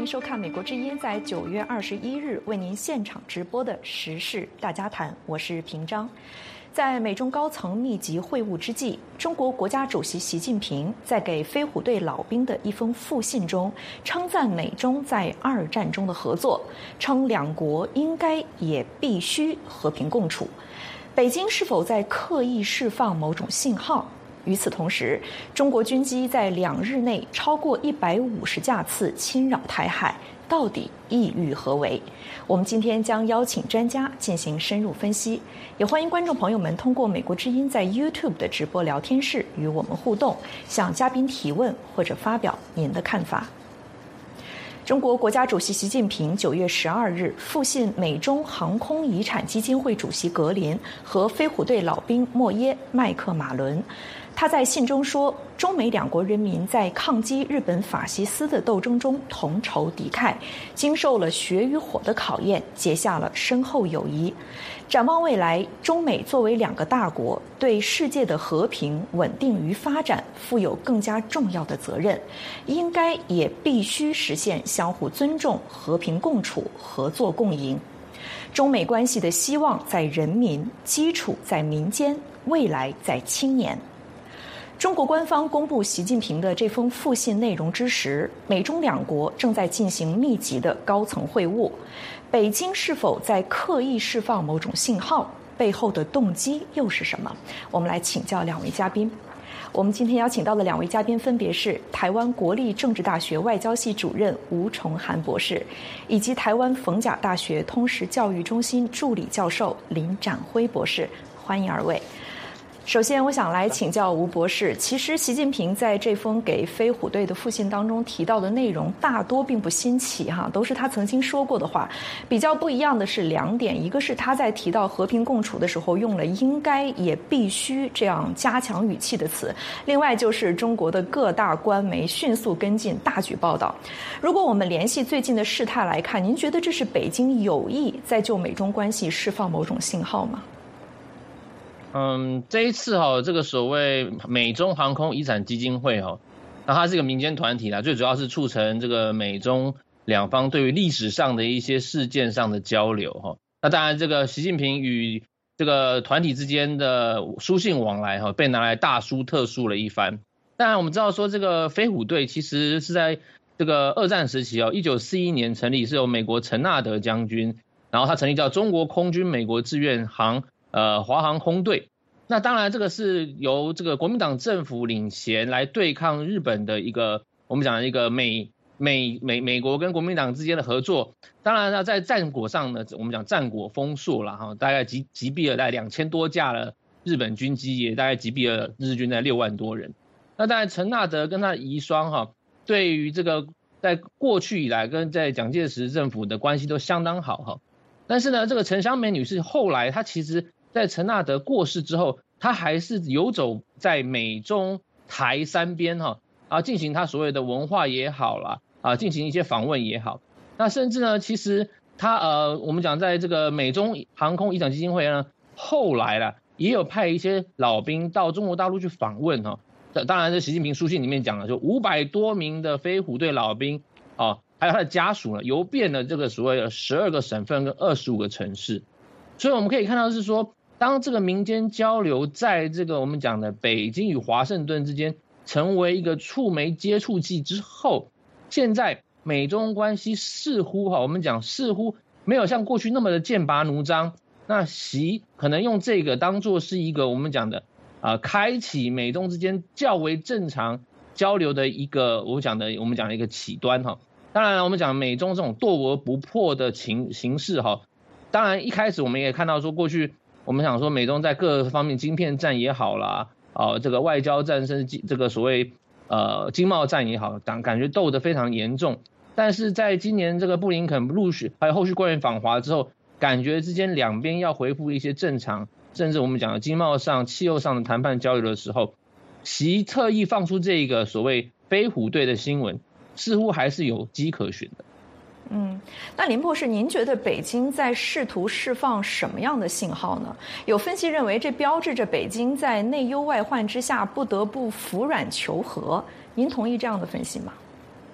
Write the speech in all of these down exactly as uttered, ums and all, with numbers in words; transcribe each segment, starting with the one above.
收看美国之音在九月二十一日为您现场直播的时事大家谈，我是平章。在美中高层密集会晤之际，中国国家主席习近平在给飞虎队老兵的一封复信中，称赞美中在二战中的合作，称两国应该也必须和平共处。北京是否在刻意释放某种信号？与此同时，中国军机在两日内超过一百五十架次侵扰台海，到底意欲何为？我们今天将邀请专家进行深入分析，也欢迎观众朋友们通过美国之音在 YouTube 的直播聊天室与我们互动，向嘉宾提问或者发表您的看法。中国国家主席习近平九月十二日复信美中航空遗产基金会主席格林和飞虎队老兵莫耶、麦克马伦。他在信中说，中美两国人民在抗击日本法西斯的斗争中同仇敌忾，经受了血与火的考验，结下了深厚友谊。展望未来，中美作为两个大国，对世界的和平、稳定与发展负有更加重要的责任，应该也必须实现相互尊重、和平共处、合作共赢。中美关系的希望在人民，基础在民间，未来在青年。中国官方公布习近平的这封复信内容之时，美中两国正在进行密集的高层会晤。北京是否在刻意释放某种信号？背后的动机又是什么？我们来请教两位嘉宾。我们今天邀请到的两位嘉宾分别是台湾国立政治大学外交系主任吴崇涵博士，以及台湾逢甲大学通识教育中心助理教授林展辉博士。欢迎二位。首先，我想来请教吴博士。其实，习近平在这封给飞虎队的复信当中提到的内容，大多并不新奇哈，都是他曾经说过的话。比较不一样的是两点，一个是他在提到和平共处的时候用了“应该”也“必须”这样加强语气的词，另外就是中国的各大官媒迅速跟进，大举报道。如果我们联系最近的事态来看，您觉得这是北京有意在就美中关系释放某种信号吗？ 嗯，这一次哈、哦，这个所谓美中航空遗产基金会哈、哦，那它是一个民间团体啦，最主要是促成这个美中两方对于历史上的一些事件上的交流哈、哦。那当然，这个习近平与这个团体之间的书信往来哈、哦，被拿来大书特书了一番。当然，我们知道说这个飞虎队其实是在这个二战时期哦，一九四一年成立，是由美国陈纳德将军，然后他成立叫中国空军美国志愿航。呃，华航空队，那当然这个是由这个国民党政府领衔来对抗日本的一个，我们讲的一个美美美美国跟国民党之间的合作。当然呢，在战果上呢，我们讲战果丰硕了哈，大概击击毙了大概两千多架了日本军机，也大概击毙了日军在六万多人。那当然，陈纳德跟他的遗孀哈，对于这个在过去以来跟在蒋介石政府的关系都相当好哈。但是呢，这个陈香梅女士后来她其实。在陈纳德过世之后，他还是游走在美中台三边哈啊，进行他所谓的文化也好啦啊，进行一些访问也好。那甚至呢，其实他呃，我们讲在这个美中航空遗产基金会呢，后来啦也有派一些老兵到中国大陆去访问哈。当然，这习近平书信里面讲了，就五百多名的飞虎队老兵啊，还有他的家属呢，游遍了这个所谓的十二个省份跟二十五个城市。所以我们可以看到是说。当这个民间交流在这个我们讲的北京与华盛顿之间成为一个触媒接触剂之后，现在美中关系似乎哈，我们讲似乎没有像过去那么的剑拔弩张。那习可能用这个当作是一个我们讲的啊、呃，开启美中之间较为正常交流的一个我们讲的我们讲的一个起端哈。当然了，我们讲美中这种斗而不破的情形势哈，当然一开始我们也看到说过去。我们想说，美中在各方面晶片战也好啦，啊，这个外交战甚至这个所谓呃经贸战也好，感感觉斗得非常严重。但是在今年这个布林肯陆续还有后续官员访华之后，感觉之间两边要恢复一些正常，甚至我们讲的经贸上、气候上的谈判交流的时候，习特意放出这个所谓飞虎队的新闻，似乎还是有迹可循的。 嗯，那林博士，您觉得北京在试图释放什么样的信号呢？有分析认为，这标志着北京在内忧外患之下不得不服软求和。您同意这样的分析吗？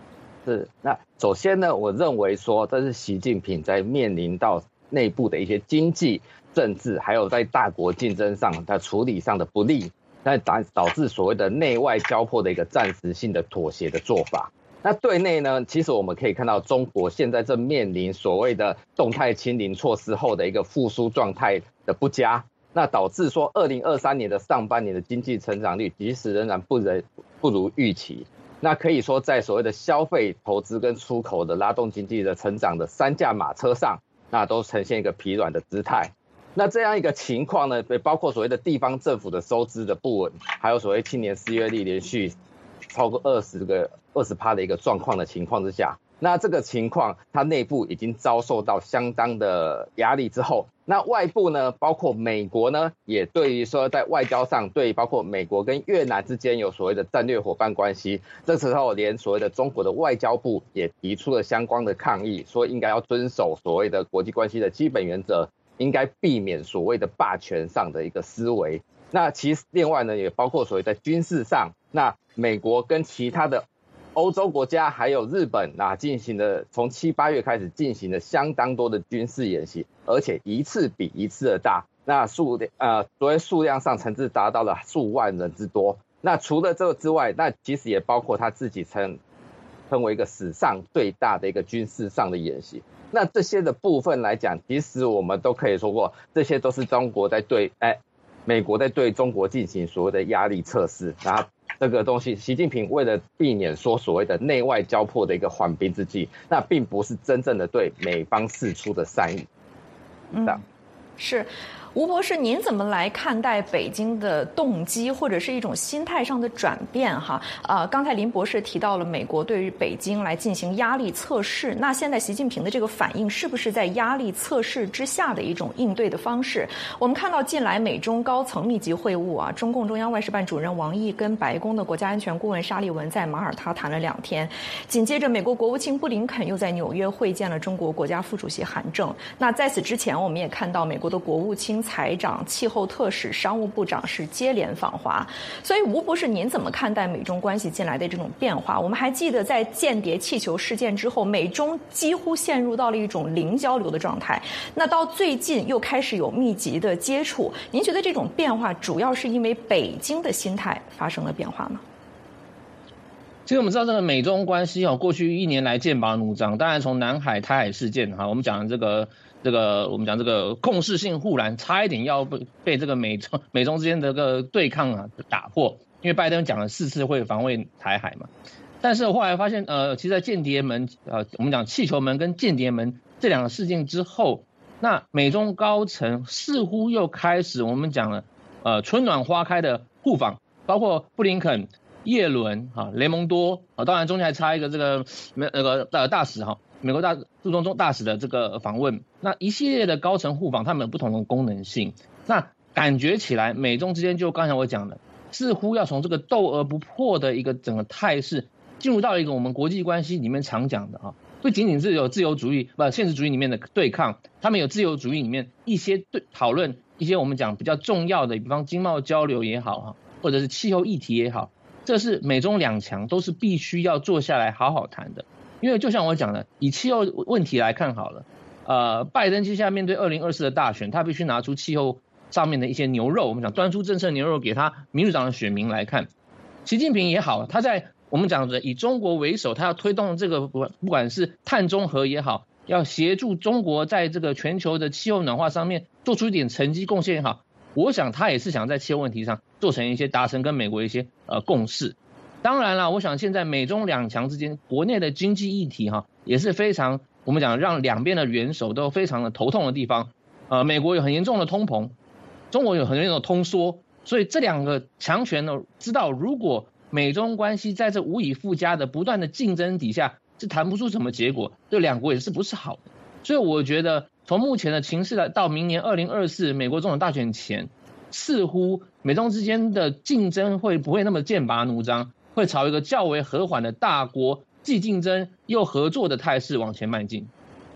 是，那首先呢，我认为说这是习近平在面临到内部的一些经济、政治，还有在大国竞争上的处理上的不利，那导导致所谓的内外交迫的一个暂时性的妥协的做法。那对内呢，其实我们可以看到，中国现在正面临所谓的动态清零措施后的一个复苏状态的不佳，那导致说二零二三年的上半年的经济成长率，即使仍然不人不如预期。那可以说，在所谓的消费、投资跟出口的拉动经济的成长的三驾马车上，那都呈现一个疲软的姿态。那这样一个情况呢，包括所谓的地方政府的收支的不稳，还有所谓青年失业率连续超过二十个二十趴的一个状况的情况之下，那这个情况它内部已经遭受到相当的压力之后，那外部呢，包括美国呢，也对于说在外交上对包括美国跟越南之间有所谓的战略伙伴关系，这时候连所谓的中国的外交部也提出了相关的抗议，说应该要遵守所谓的国际关系的基本原则，应该避免所谓的霸权上的一个思维。那其实另外呢，也包括所谓在军事上，那美国跟其他的欧洲国家还有日本啊，进行了从七八月开始进行了相当多的军事演习，而且一次比一次的大，那数呃所谓数量上甚至达到了数万人之多。那除了这个之外，那其实也包括他自己称称为一个史上最大的一个军事上的演习。那这些的部分来讲，其实我们都可以说过，这些都是中国在对哎美国在对中国进行所谓的压力测试，然后这个东西，习近平为了避免说所谓的内外交迫的一个缓兵之计，那并不是真正的对美方释出的善意。 嗯，是。吴博士，您怎么来看待北京的动机或者是一种心态上的转变？哈，呃，刚才林博士提到了美国对于北京来进行压力测试，那现在习近平的这个反应是不是在压力测试之下的一种应对的方式？我们看到近来美中高层密集会晤啊，中共中央外事办主任王毅跟白宫的国家安全顾问沙利文在马耳他谈了两天，紧接着美国国务卿布林肯又在纽约会见了中国国家副主席韩正。那在此之前，我们也看到美国的国务卿财长、气候特使、商务部长是接连访华，所以吴博士，您怎么看待美中关系近来的这种变化？我们还记得在间谍气球事件之后，美中几乎陷入到了一种零交流的状态，那到最近又开始有密集的接触，您觉得这种变化主要是因为北京的心态发生了变化吗？ 其实我们知道这个美中关系哦，过去一年来剑拔弩张。当然从南海、台海事件哈，我们讲这个这个我们讲这个共识性护栏，差一点要被被这个美中美中之间的这个对抗啊打破，因为拜登讲了四次会防卫台海嘛。但是后来发现，呃，其实在间谍门呃，我们讲气球门跟间谍门这两个事件之后，那美中高层似乎又开始我们讲了呃春暖花开的互访，包括布林肯、耶伦啊、雷蒙多啊，当然中间还差一个这个那个大大使哈，美国大驻中中大使的这个访问，那一系列的高层互访，他们有不同的功能性。那感觉起来，美中之间就刚才我讲的，似乎要从这个斗而不破的一个整个态势，进入到一个我们国际关系里面常讲的啊，不仅仅是有自由主义不现实主义里面的对抗，他们有自由主义里面一些对讨论一些我们讲比较重要的，比方经贸交流也好哈，或者是气候议题也好。这是美中两强都是必须要坐下来好好谈的，因为就像我讲的，以气候问题来看好了，呃，拜登接下来面对二零二四的大选，他必须拿出气候上面的一些牛肉，我们讲端出政策牛肉给他民主党的选民来看。习近平也好，他在我们讲的以中国为首，他要推动这个不管是碳中和也好，要协助中国在这个全球的气候暖化上面做出一点成绩贡献也好。我想他也是想在气候问题上做成一些达成跟美国一些呃共识。当然啦，我想现在美中两强之间国内的经济议题哈也是非常我们讲让两边的元首都非常的头痛的地方。呃，美国有很严重的通膨，中国有很严重的通缩，所以这两个强权呢知道，如果美中关系在这无以复加的不断的竞争底下是谈不出什么结果，对两国也是不是好的。所以我觉得从目前的情势来到明年二零二四美国总统大选前，似乎美中之间的竞争会不会那么剑拔弩张，会朝一个较为和缓的大国既竞争又合作的态势往前迈进。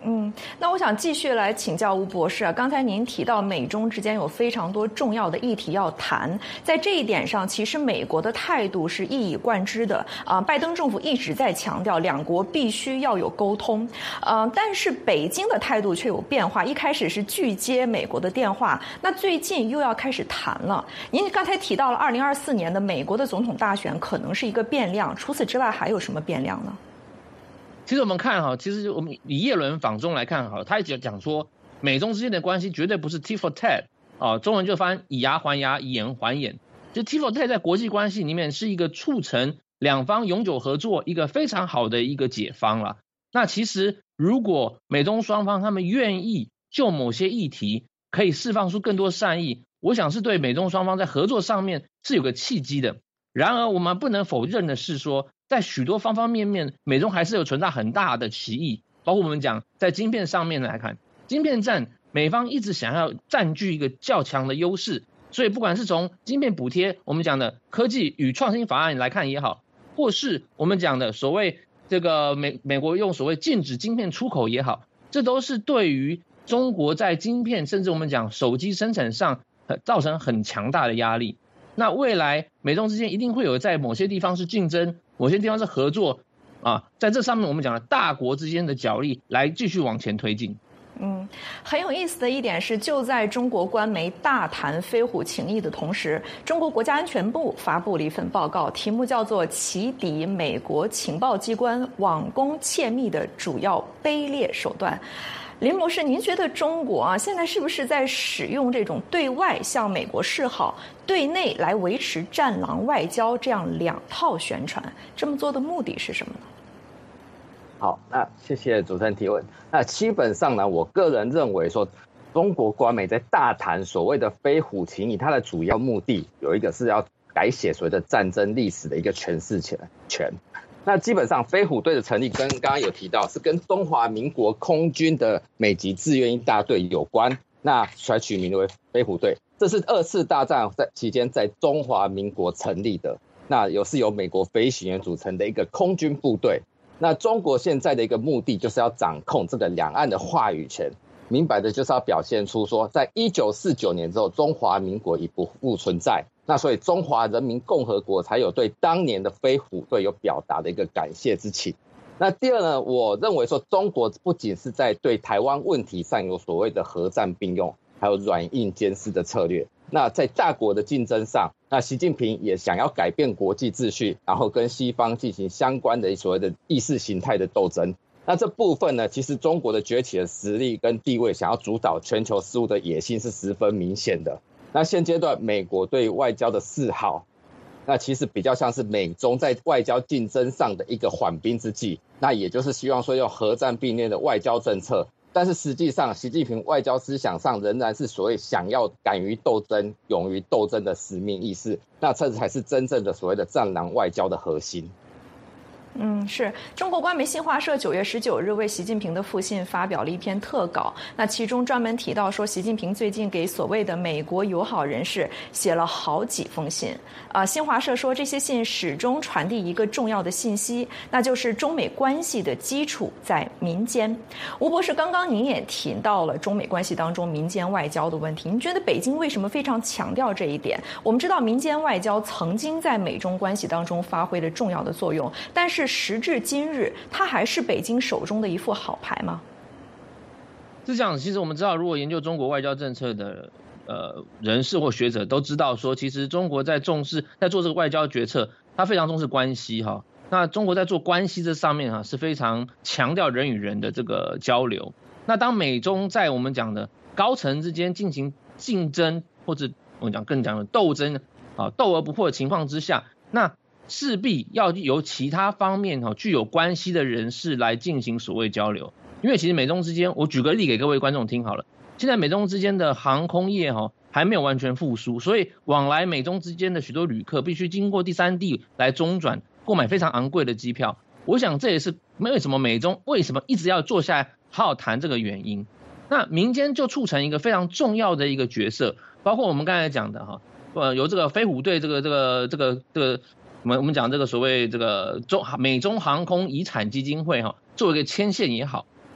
嗯，那我想继续来请教吴博士啊。刚才您提到美中之间有非常多重要的议题要谈，在这一点上，其实美国的态度是一以贯之的啊。拜登政府一直在强调两国必须要有沟通，呃，但是北京的态度却有变化。一开始是拒接美国的电话，那最近又要开始谈了。您刚才提到了二零二四年的美国的总统大选可能是一个变量，除此之外还有什么变量呢？ 其实我们看哈，其实我们以叶伦访中来看哈，他也讲说，美中之间的关系绝对不是 tit for tat 啊，中文就翻以牙还牙，以眼还眼。就 tit for tat 在国际关系里面是一个促成两方永久合作一个非常好的一个解方了。那其实如果美中双方他们愿意就某些议题可以释放出更多善意，我想是对美中双方在合作上面是有个契机的。然而我们不能否认的是说，在许多方方面面，美中还是有存在很大的歧义。包括我们讲在晶片上面来看，晶片战美方一直想要占据一个较强的优势，所以不管是从晶片补贴我们讲的科技与创新法案来看也好，或是我们讲的所谓这个美美国用所谓禁止晶片出口也好，这都是对于中国在晶片甚至我们讲手机生产上造成很强大的压力。那未来美中之间一定会有在某些地方是竞争，某些地方是合作啊，在这上面我们讲的大国之间的角力来继续往前推进。 嗯，很有意思的一点是，就在中国官媒大谈飞虎情谊的同时，中国国家安全部发布了一份报告，题目叫做《起底美国情报机关网攻窃密的主要卑劣手段》。林博士，您觉得中国啊，现在是不是在使用这种对外向美国示好，对内来维持战狼外交这样两套宣传？这么做的目的是什么呢？ 好，那谢谢主持人提问。那基本上呢，我个人认为说，中国官媒在大谈所谓的飞虎情谊，它的主要目的有一个是要改写所谓的战争历史的一个诠释权。那基本上飞虎队的成立跟刚刚有提到是跟中华民国空军的美籍志愿役大队有关，那才取名为飞虎队。这是二次大战在期间在中华民国成立的，那有是由美国飞行员组成的一个空军部队。那中国现在的一个目的就是要掌控这个两岸的话语权，明白的就是要表现出说，在一九四九年之后，中华民国已不复存在。那所以中华人民共和国才有对当年的飞虎队有表达的一个感谢之情。那第二呢，我认为说中国不仅是在对台湾问题上有所谓的合战并用，还有软硬兼施的策略。那在大国的竞争上，那习近平也想要改变国际秩序，然后跟西方进行相关的所谓的意识形态的斗争。那这部分呢，其实中国的崛起的实力跟地位，想要主导全球事务的野心是十分明显的。那现阶段美国对外交的示好，那其实比较像是美中在外交竞争上的一个缓兵之计，那也就是希望说用合战并列的外交政策。但是实际上习近平外交思想上仍然是所谓想要敢于斗争、勇于斗争的使命意识，那这才是真正的所谓的战狼外交的核心。 嗯，是中国官媒新华社九月十九日为习近平的复信发表了一篇特稿，那其中专门提到说，习近平最近给所谓的美国友好人士写了好几封信。啊、呃，新华社说这些信始终传递一个重要的信息，那就是中美关系的基础在民间。吴博士，刚刚您也提到了中美关系当中民间外交的问题，您觉得北京为什么非常强调这一点？我们知道民间外交曾经在美中关系当中发挥了重要的作用，但是时至今日，它还是北京手中的一副好牌吗？ 是这样，其实我们知道，如果研究中国外交政策的呃人士或学者都知道说，其实中国在重视在做这个外交决策，他非常重视关系哈。那中国在做关系这上面哈是非常强调人与人的这个交流。那当美中在我们讲的高层之间进行竞争，或者我们讲更讲的斗争啊，斗而不破的情况之下，那势必要由其他方面具有关系的人士来进行所谓交流。因为其实美中之间，我举个例给各位观众听好了，现在美中之间的航空业还没有完全复苏，所以往来美中之间的许多旅客必须经过第三地来中转购买非常昂贵的机票。我想这也是为什么美中为什么一直要坐下来好好谈这个原因。那民间就促成一个非常重要的一个角色，包括我们刚才讲的哈，呃，由这个飞虎队这个这个这个这个我们我们讲这个所谓这个中美中航空遗产基金会哈，作为一个牵线也好，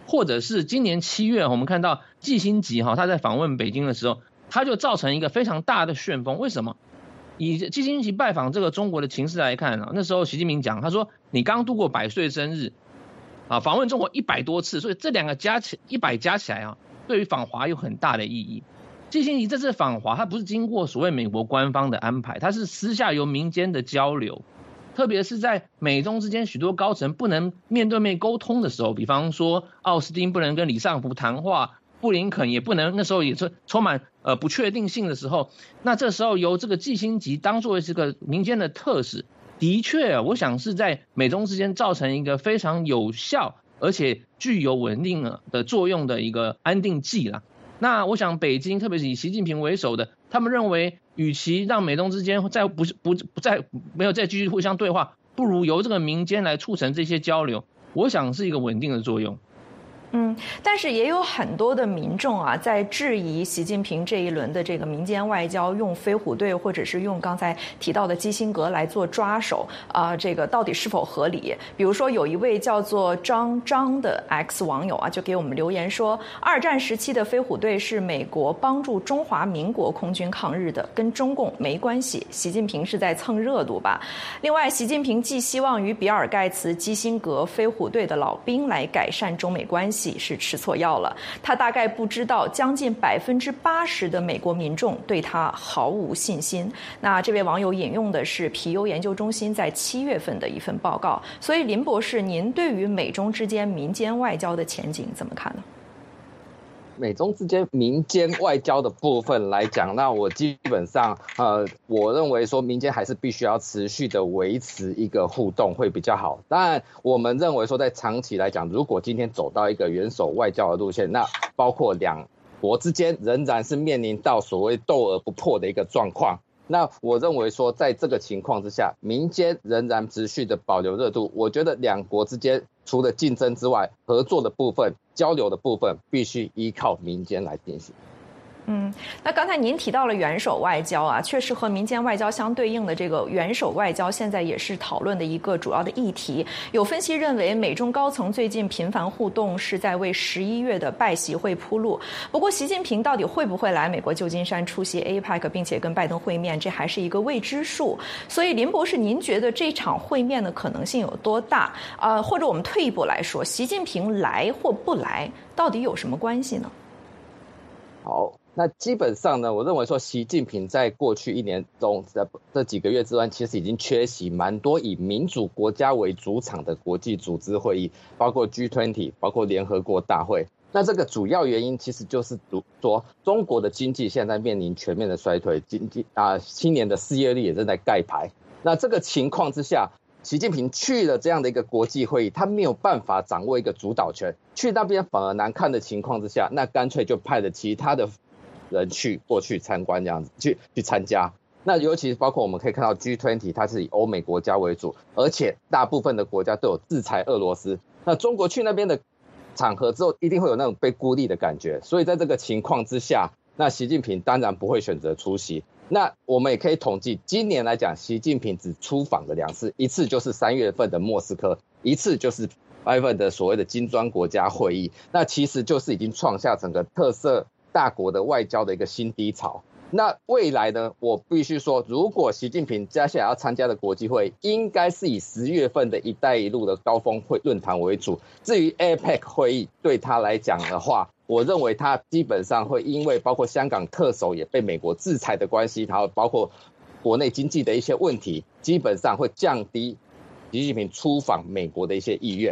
或者是今年七月我们看到季辛吉哈他在访问北京的时候，他就造成一个非常大的旋风。为什么？以季辛吉拜访这个中国的情势来看啊，那时候习近平讲，他说你刚度过百岁生日，啊，访问中国一百多次，所以这两个加起一百加起来啊，对于访华有很大的意义。季辛吉这次访华，他不是经过所谓美国官方的安排，他是私下由民间的交流，特别是在美中之间许多高层不能面对面沟通的时候，比方说奥斯汀不能跟李尚福谈话，布林肯也不能，那时候也是充满呃不确定性的时候，那这时候由这个季辛吉当作这个民间的特使，的确，我想是在美中之间造成一个非常有效而且具有稳定的作用的一个安定剂啦。那我想北京，特别是以习近平为首的，他们认为，与其让美中之间再不不不再没有再继续互相对话，不如由这个民间来促成这些交流，我想是一个稳定的作用。 嗯，但是也有很多的民众啊，在质疑习近平这一轮的这个民间外交用飞虎队或者是用刚才提到的基辛格来做抓手啊、呃，这个到底是否合理？比如说有一位叫做张张的 X 网友啊，就给我们留言说，二战时期的飞虎队是美国帮助中华民国空军抗日的，跟中共没关系。习近平是在蹭热度吧？另外，习近平寄希望于比尔盖茨、基辛格、飞虎队的老兵来改善中美关系。是吃错药了，他大概不知道将近百分之八十的美国民众对他毫无信心。那这位网友引用的是皮尤研究中心在七月份的一份报告。所以林博士，您对于美中之间民间外交的前景怎么看呢？ 美中之间民间外交的部分来讲，那我基本上呃，我认为说民间还是必须要持续的维持一个互动会比较好。当然，我们认为说在长期来讲，如果今天走到一个元首外交的路线，那包括两国之间仍然是面临到所谓斗而不破的一个状况。那我认为说，在这个情况之下，民间仍然持续的保留热度。我觉得两国之间除了竞争之外，合作的部分、交流的部分，必须依靠民间来进行。 嗯，那刚才您提到了元首外交啊，确实和民间外交相对应的这个元首外交，现在也是讨论的一个主要的议题。有分析认为，美中高层最近频繁互动是在为十一月的拜习会铺路。不过，习近平到底会不会来美国旧金山出席 A P E C， 并且跟拜登会面，这还是一个未知数。所以，林博士，您觉得这场会面的可能性有多大？呃，或者我们退一步来说，习近平来或不来，到底有什么关系呢？ 好。那基本上呢，我认为说，习近平在过去一年中，在这几个月之外，其实已经缺席蛮多以民主国家为主场的国际组织会议，包括 G 二十， 包括联合国大会。那这个主要原因其实就是说，中国的经济现在面临全面的衰退，经济啊，青年的失业率也正在盖牌。那这个情况之下，习近平去了这样的一个国际会议，他没有办法掌握一个主导权，去那边反而难看的情况之下，那干脆就派了其他的人去过去参观，这样子去去参加。那尤其是包括我们可以看到 G 二十， 它是以欧美国家为主，而且大部分的国家都有制裁俄罗斯。那中国去那边的场合之后，一定会有那种被孤立的感觉。所以在这个情况之下，那习近平当然不会选择出席。那我们也可以统计，今年来讲，习近平只出访了两次，一次就是三月份的莫斯科，一次就是八月份的所谓的金砖国家会议。那其实就是已经创下整个特色大国的外交的一个新低潮。那未来呢，我必须说，如果习近平接下来要参加的国际会议，应该是以十月份的一带一路的高峰会论坛为主。至于 A P E C 会议对他来讲的话，我认为他基本上会因为包括香港特首也被美国制裁的关系，然后包括国内经济的一些问题，基本上会降低习近平出访美国的一些意愿。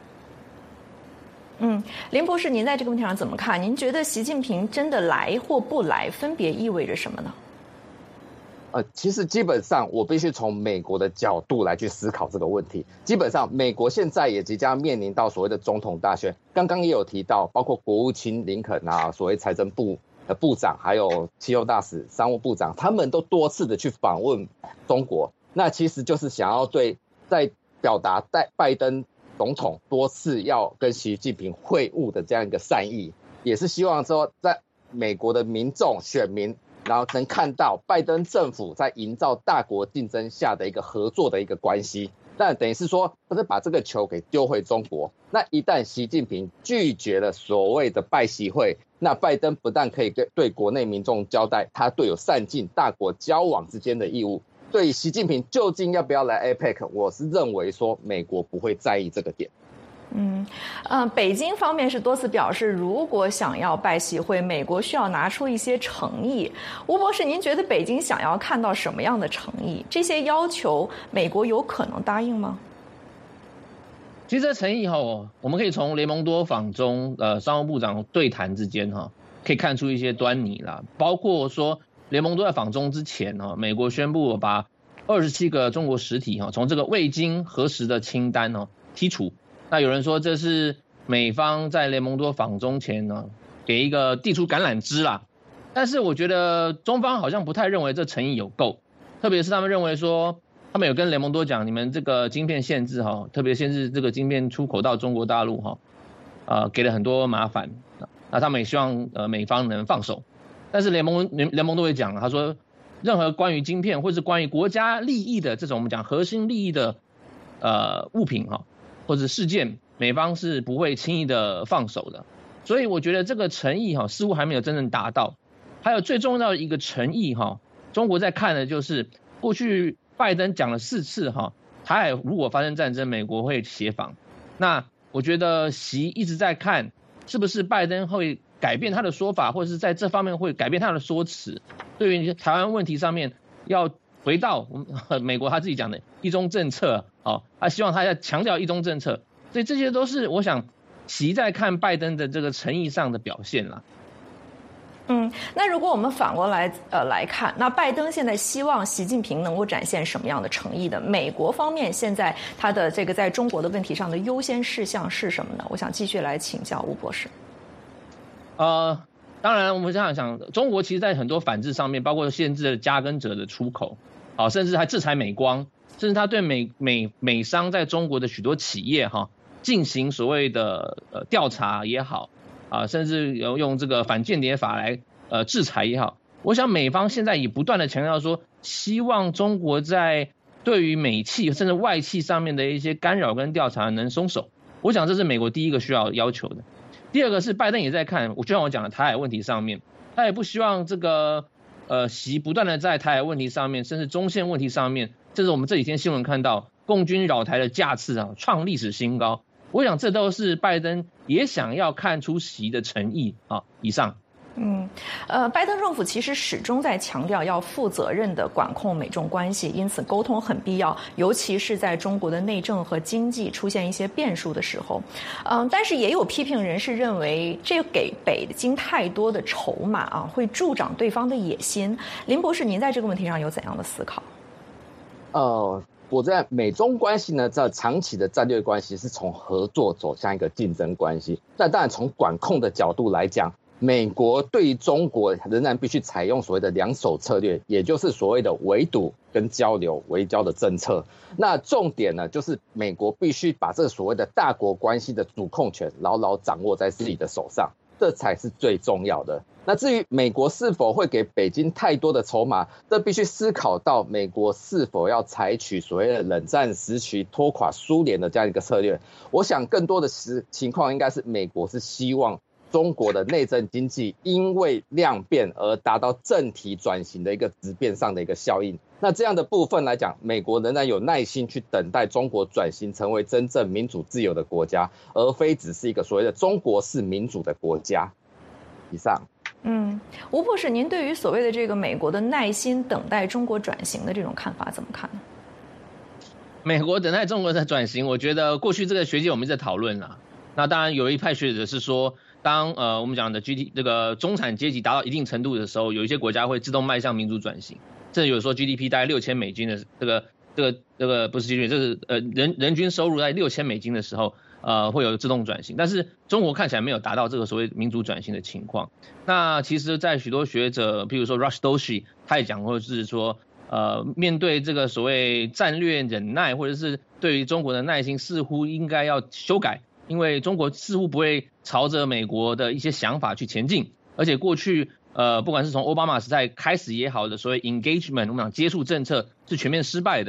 嗯，林博士，您在这个问题上怎么看？您觉得习近平真的来或不来，分别意味着什么呢？ 呃，其实基本上我必须从美国的角度来去思考这个问题。基本上，美国现在也即将面临到所谓的总统大选。刚刚也有提到，包括国务卿林肯啊，所谓财政部的部长，还有气候大使、商务部长，他们都多次的去访问中国。那其实就是想要对在表达在拜登总统多次要跟习近平会晤的这样一个善意，也是希望说在美国的民众选民，然后能看到拜登政府在营造大国竞争下的一个合作的一个关系。 但等于是说，不是把这个球给丢回中国。那一旦习近平拒绝了所谓的拜习会，那拜登不但可以对国内民众交代他对有善尽大国交往之间的义务，对习近平究竟要不要来 A P E C， 我是认为说美国不会在意这个点。 嗯，呃，北京方面是多次表示，如果想要拜习会，美国需要拿出一些诚意。吴博士，您觉得北京想要看到什么样的诚意？这些要求，美国有可能答应吗？ 其实这诚意哈，我们可以从雷蒙多访中，呃，商务部长对谈之间哈，可以看出一些端倪啦。包括说，雷蒙多在访中之前哈，美国宣布把二十七个中国实体哈，从这个未经核实的清单哦剔除。那有人说这是美方在雷蒙多访中前呢，给一个递出橄榄枝啦。但是我觉得中方好像不太认为这诚意有够，特别是他们认为说，他们有跟雷蒙多讲，你们这个晶片限制哈，特别限制这个晶片出口到中国大陆哈，呃，给了很多麻烦。那他们也希望呃美方能放手。但是雷蒙雷蒙多也讲，他说，任何关于晶片或是关于国家利益的这种我们讲核心利益的呃物品哈，或者事件，美方是不会轻易的放手的。所以我觉得这个诚意哈，似乎还没有真正达到。还有最重要的一个诚意哈，中国在看的就是过去拜登讲了四次哈，台海如果发生战争，美国会协防。那我觉得习一直在看是不是拜登会改变他的说法，或者是在这方面会改变他的说辞。对于台湾问题上面，要回到美国他自己讲的一中政策，哦，他希望他要强调一中政策，所以这些都是我想习在看拜登的这个诚意上的表现啦。 嗯，那如果我们反过来呃来看，那拜登现在希望习近平能够展现什么样的诚意的？美国方面现在他的这个在中国的问题上的优先事项是什么呢？我想继续来请教吴博士。 呃，当然我们这样想，中国其实在很多反制上面，包括限制了加耕者的出口，好，甚至还制裁美光，甚至他对美美美商在中国的许多企业哈进行所谓的呃调查也好。啊，甚至有用这个反间谍法来呃制裁也好，我想美方现在也不断的强调说，希望中国在对于美企甚至外企上面的一些干扰跟调查能松手。我想这是美国第一个需要要求的。第二个是拜登也在看，我就像我讲的台海问题上面，他也不希望这个呃习不断的在台海问题上面，甚至中线问题上面，这是我们这几天新闻看到共军扰台的架次啊创历史新高。我想这都是拜登也想要看出习的诚意啊。以上， 嗯，呃，拜登政府其实始终在强调要负责任的管控美中关系，因此沟通很必要，尤其是在中国的内政和经济出现一些变数的时候。嗯，但是也有批评人士认为，这给北京太多的筹码啊，会助长对方的野心。林博士，您在这个问题上有怎样的思考？ 呃。我在美中关系呢，这长期的战略关系是从合作走向一个竞争关系。但当然从管控的角度来讲，美国对于中国仍然必须采用所谓的两手策略，也就是所谓的围堵跟交流围交的政策。那重点呢，就是美国必须把这所谓的大国关系的主控权牢牢掌握在自己的手上，这才是最重要的。那至于美国是否会给北京太多的筹码，这必须思考到美国是否要采取所谓的冷战时期拖垮苏联的这样一个策略。我想更多的情况应该是美国是希望中国的内政经济因为量变而达到正体转型的一个质变上的一个效应。那这样的部分来讲，美国仍然有耐心去等待中国转型成为真正民主自由的国家，而非只是一个所谓的中国式民主的国家。以上。 嗯，吴博士，您对于所谓的这个美国的耐心等待中国转型的这种看法怎么看呢？ 美国等待中国的转型，我觉得过去这个学界我们一直在讨论啦。那当然有一派学者是说，当呃我们讲的 G D 这个中产阶级达到一定程度的时候，有一些国家会自动迈向民主转型。这有说 G D P 大概六千美金的这个这个这个不是 G D P， 这是呃人人均收入在六千美金的时候。呃，会有自动转型，但是中国看起来没有达到这个所谓民主转型的情况。那其实，在许多学者，譬如说 Rush Doshi， 他也讲过，是说，呃，面对这个所谓战略忍耐，或者是对于中国的耐心，似乎应该要修改，因为中国似乎不会朝着美国的一些想法去前进，而且过去，呃，不管是从奥巴马时代开始也好的所谓 engagement， 我们讲接触政策是全面失败的。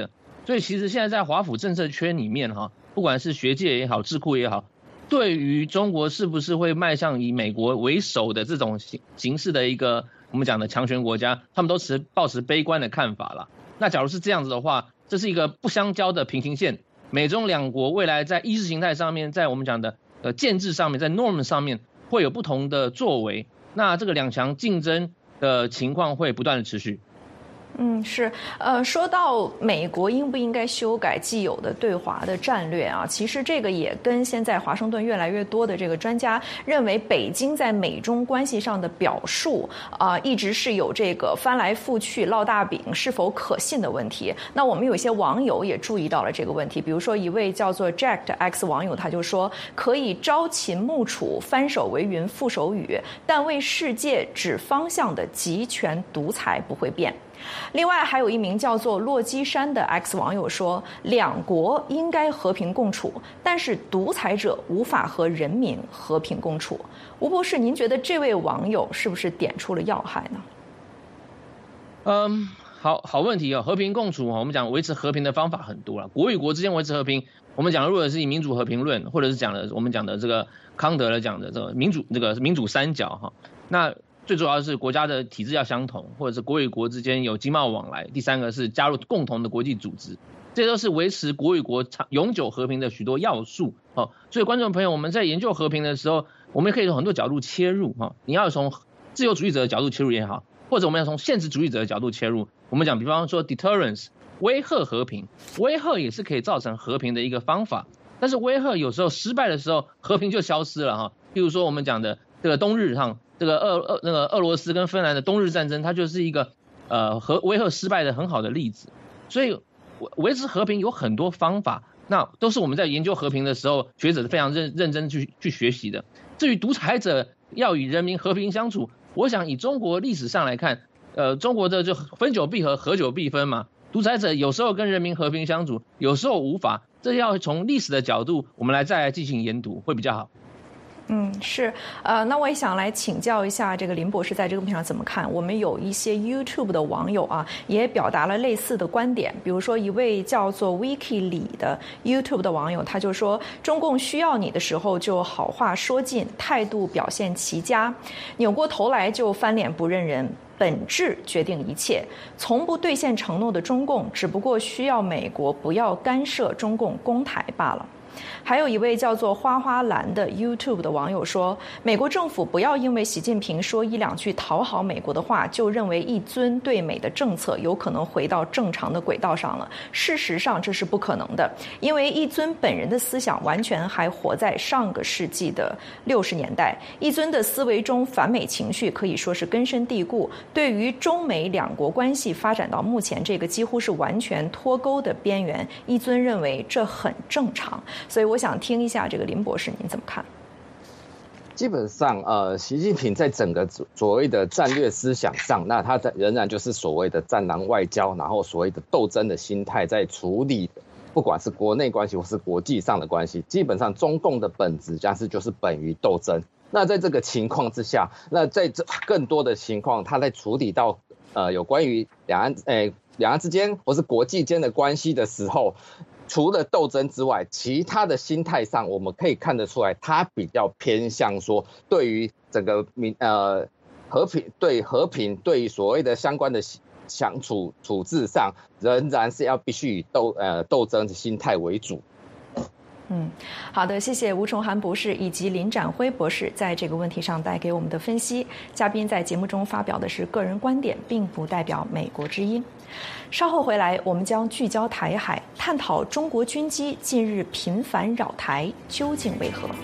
所以其实现在在华府政策圈里面哈，不管是学界也好，智库也好，对于中国是不是会迈向以美国为首的这种形形式的一个我们讲的强权国家，他们都持抱持悲观的看法了。那假如是这样子的话，这是一个不相交的平行线，美中两国未来在意识形态上面，在我们讲的呃建制上面，在 norm 上面会有不同的作为，那这个两强竞争的情况会不断的持续。 嗯，是，呃，说到美国应不应该修改既有的对华的战略啊，其实这个也跟现在华盛顿越来越多的这个专家认为北京在美中关系上的表述啊、呃，一直是有这个翻来覆去烙大饼是否可信的问题。那我们有一些网友也注意到了这个问题，比如说一位叫做 Jack 的 X 网友，他就说可以朝秦暮楚，翻手为云覆手雨，但为世界指方向的集权独裁不会变。另外还有一名叫做洛基山的 X 网友说，两国应该和平共处，但是独裁者无法和人民和平共处。吴博士，您觉得这位网友是不是点出了要害呢？ 嗯，好好问题哦。和平共处，我们讲维持和平的方法很多了，国与国之间维持和平，我们讲如果是以民主和平论，或者是讲的我们讲的这个康德来讲的这个民主这个民主三角哈，那最主要是国家的体制要相同，或者是国与国之间有经贸往来。第三个是加入共同的国际组织，这都是维持国与国长永久和平的许多要素。哦，所以观众朋友，我们在研究和平的时候，我们可以从很多角度切入。哈，你要从自由主义者的角度切入也好，或者我们要从现实主义者的角度切入。我们讲，比方说 deterrence 威吓和平，威吓也是可以造成和平的一个方法。但是威吓有时候失败的时候，和平就消失了哈。譬如说我们讲的这个冬日哈。这个俄俄那个俄罗斯跟芬兰的冬日战争，它就是一个呃和威吓失败的很好的例子。所以维持和平有很多方法，那都是我们在研究和平的时候，学者是非常认认真去去学习的。至于独裁者要与人民和平相处，我想以中国历史上来看，呃，中国的就分久必合，合久必分嘛。独裁者有时候跟人民和平相处，有时候无法，这要从历史的角度，我们来再来进行研读会比较好。 嗯，是，呃，那我也想来请教一下这个林博士在这个问题上怎么看？我们有一些 YouTube 的网友啊，也表达了类似的观点。比如说一位叫做 Wiki 李的 YouTube 的网友，他就说，中共需要你的时候就好话说尽，态度表现奇佳，扭过头来就翻脸不认人。本质决定一切，从不兑现承诺的中共，只不过需要美国不要干涉中共攻台罢了。还有一位叫做花花蓝的 YouTube 的网友说，美国政府不要因为习近平说一两句讨好美国的话，就认为一尊对美的政策有可能回到正常的轨道上了。事实上这是不可能的，因为一尊本人的思想完全还活在上个世纪的六十年代，一尊的思维中反美情绪可以说是根深蒂固，对于中美两国关系发展到目前这个几乎是完全脱钩的边缘，一尊认为这很正常。所以我想听一下这个林博士您怎么看？ 基本上，呃，习近平在整个所谓的战略思想上，那他仍然就是所谓的战狼外交，然后所谓的斗争的心态在处理，不管是国内关系或是国际上的关系，基本上中共的本质将是就是本于斗争。那在这个情况之下，那在这更多的情况，他在处理到呃有关于两岸诶两岸之间或是国际间的关系的时候，除了斗争之外，其他的心态上我们可以看得出来，他比较偏向说对于整个民呃和平对和平对所谓的相关的相处处置上，仍然是要必须以斗呃斗争的心态为主。 嗯，好的，谢谢吴崇涵博士以及林展辉博士在这个问题上带给我们的分析。嘉宾在节目中发表的是个人观点，并不代表美国之音。稍后回来，我们将聚焦台海，探讨中国军机近日频繁扰台究竟为何。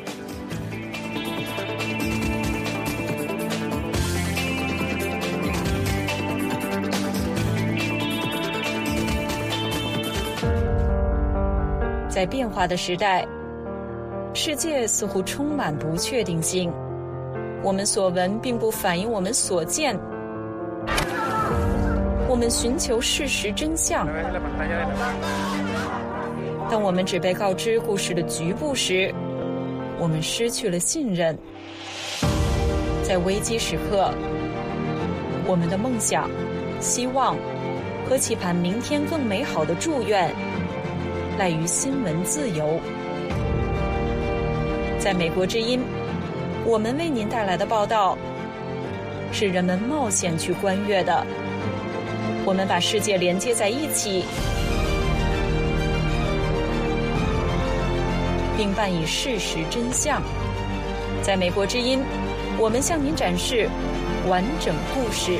在变化的时代，世界似乎充满不确定性。我们所闻并不反映我们所见。我们寻求事实真相。当我们只被告知故事的局部时，我们失去了信任。在危机时刻，我们的梦想、希望和期盼明天更美好的祝愿，赖于新闻自由。在美国之音，我们为您带来的报道是人们冒险去观阅的。我们把世界连接在一起，并伴以事实真相。在美国之音，我们向您展示完整故事。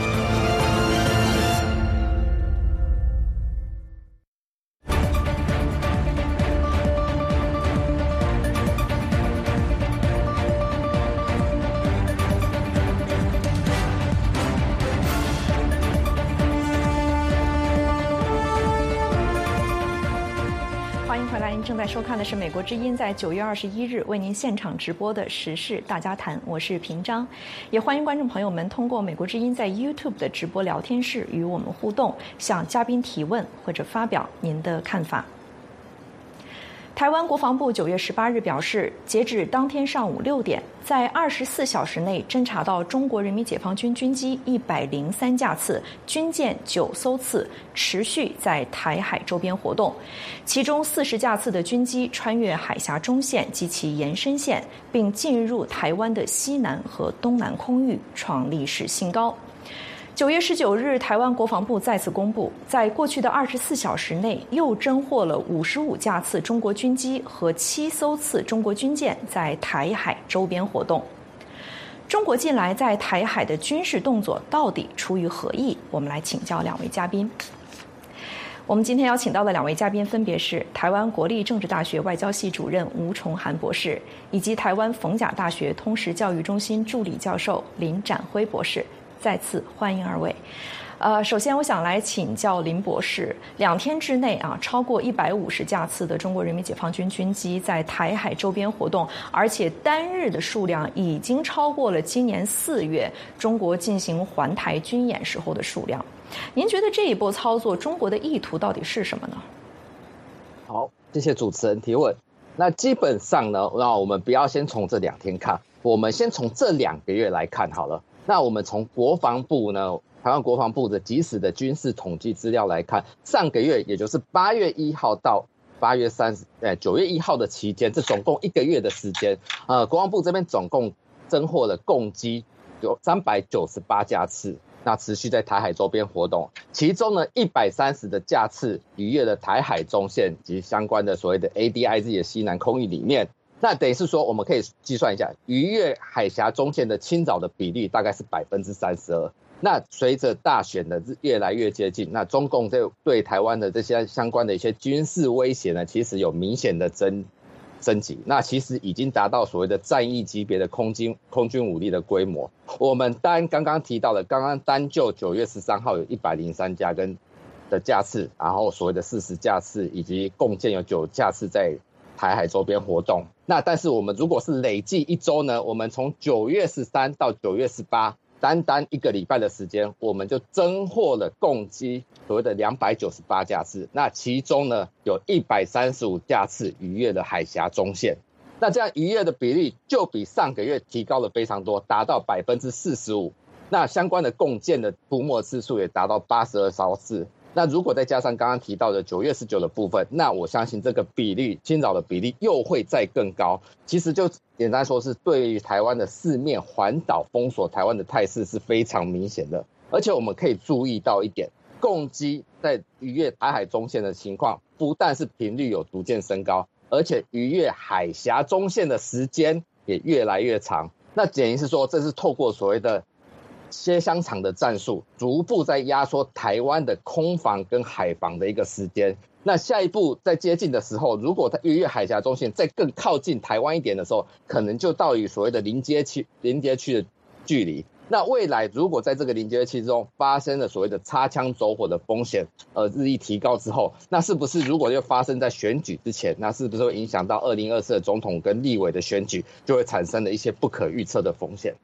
正在收看的是美国之音在九月二十一日为您现场直播的时事大家谈，我是平章，也欢迎观众朋友们通过美国之音在 YouTube 的直播聊天室与我们互动，向嘉宾提问或者发表您的看法。台湾国防部九月十八日表示，截止当天上午六点，在二十四小时内侦查到中国人民解放军军机一百零三架次，军舰九艘次，持续在台海周边活动。其中四十架次的军机穿越海峡中线及其延伸线，并进入台湾的西南和东南空域，创历史新高。九月十九日，台湾国防部再次公布，在过去的二十四小时内，又侦获了五十五架次中国军机和七艘次中国军舰在台海周边活动。中国近来在台海的军事动作到底出于何意？我们来请教两位嘉宾。我们今天邀请到的两位嘉宾分别是台湾国立政治大学外交系主任吴崇涵博士，以及台湾逢甲大学通识教育中心助理教授林展辉博士。再次欢迎二位。呃，首先我想来请教林博士，两天之内啊，超过一百五十架次的中国人民解放军军机在台海周边活动，而且单日的数量已经超过了今年四月中国进行环台军演时候的数量。您觉得这一波操作，中国的意图到底是什么呢？ 好，谢谢主持人提问。那基本上呢，那我们不要先从这两天看，我们先从这两个月来看好了。那我们从国防部呢，台湾国防部的即时的军事统计资料来看，上个月也就是八月一号到八月三十，呃九月一号的期间，这总共一个月的时间，呃，国防部这边总共侦获了共机有三百九十八架次，那持续在台海周边活动，其中呢一百三十的架次逾越了台海中线及相关的所谓的 A D I Z 的西南空域里面。那等于是说，我们可以计算一下，逾越海峡中线的侵扰的比例大概是百分之三十二。那随着大选的越来越接近，那中共这对台湾的这些相关的一些军事威胁呢，其实有明显的增升级。那其实已经达到所谓的战役级别的空军空军武力的规模。我们单刚刚提到的，刚刚单就九月十三号有一百零三架跟的架次，然后所谓的四十架次，以及共建有九架次在台海周边活动。那但是我们如果是累计一周呢，我们从九月十三到九月十八，单单一个礼拜的时间，我们就侦获了共机所谓的两百九十八架次。那其中呢，有一百三十五架次逾越了海峡中线。那这样逾越的比例就比上个月提高了非常多，达到百分之四十五。那相关的共建的出没次数也达到八十二艘次。那如果再加上刚刚提到的九月十九的部分，那我相信这个比例侵扰的比例又会再更高。其实就简单说是对于台湾的四面环岛封锁台湾的态势是非常明显的。而且我们可以注意到一点，共机在逾越台海中线的情况，不但是频率有逐渐升高，而且逾越海峡中线的时间也越来越长。那等于是说，这是透过所谓的切香肠的战术，逐步在压缩台湾的空防跟海防的一个时间。那下一步在接近的时候，如果它逾越海峡中线再更靠近台湾一点的时候，可能就到于所谓的临接区临接区的距离。那未来如果在这个临接区中发生了所谓的擦枪走火的风险，呃，日益提高之后，那是不是如果又发生在选举之前，那是不是会影响到二零二四的总统跟立委的选举，就会产生了一些不可预测的风险？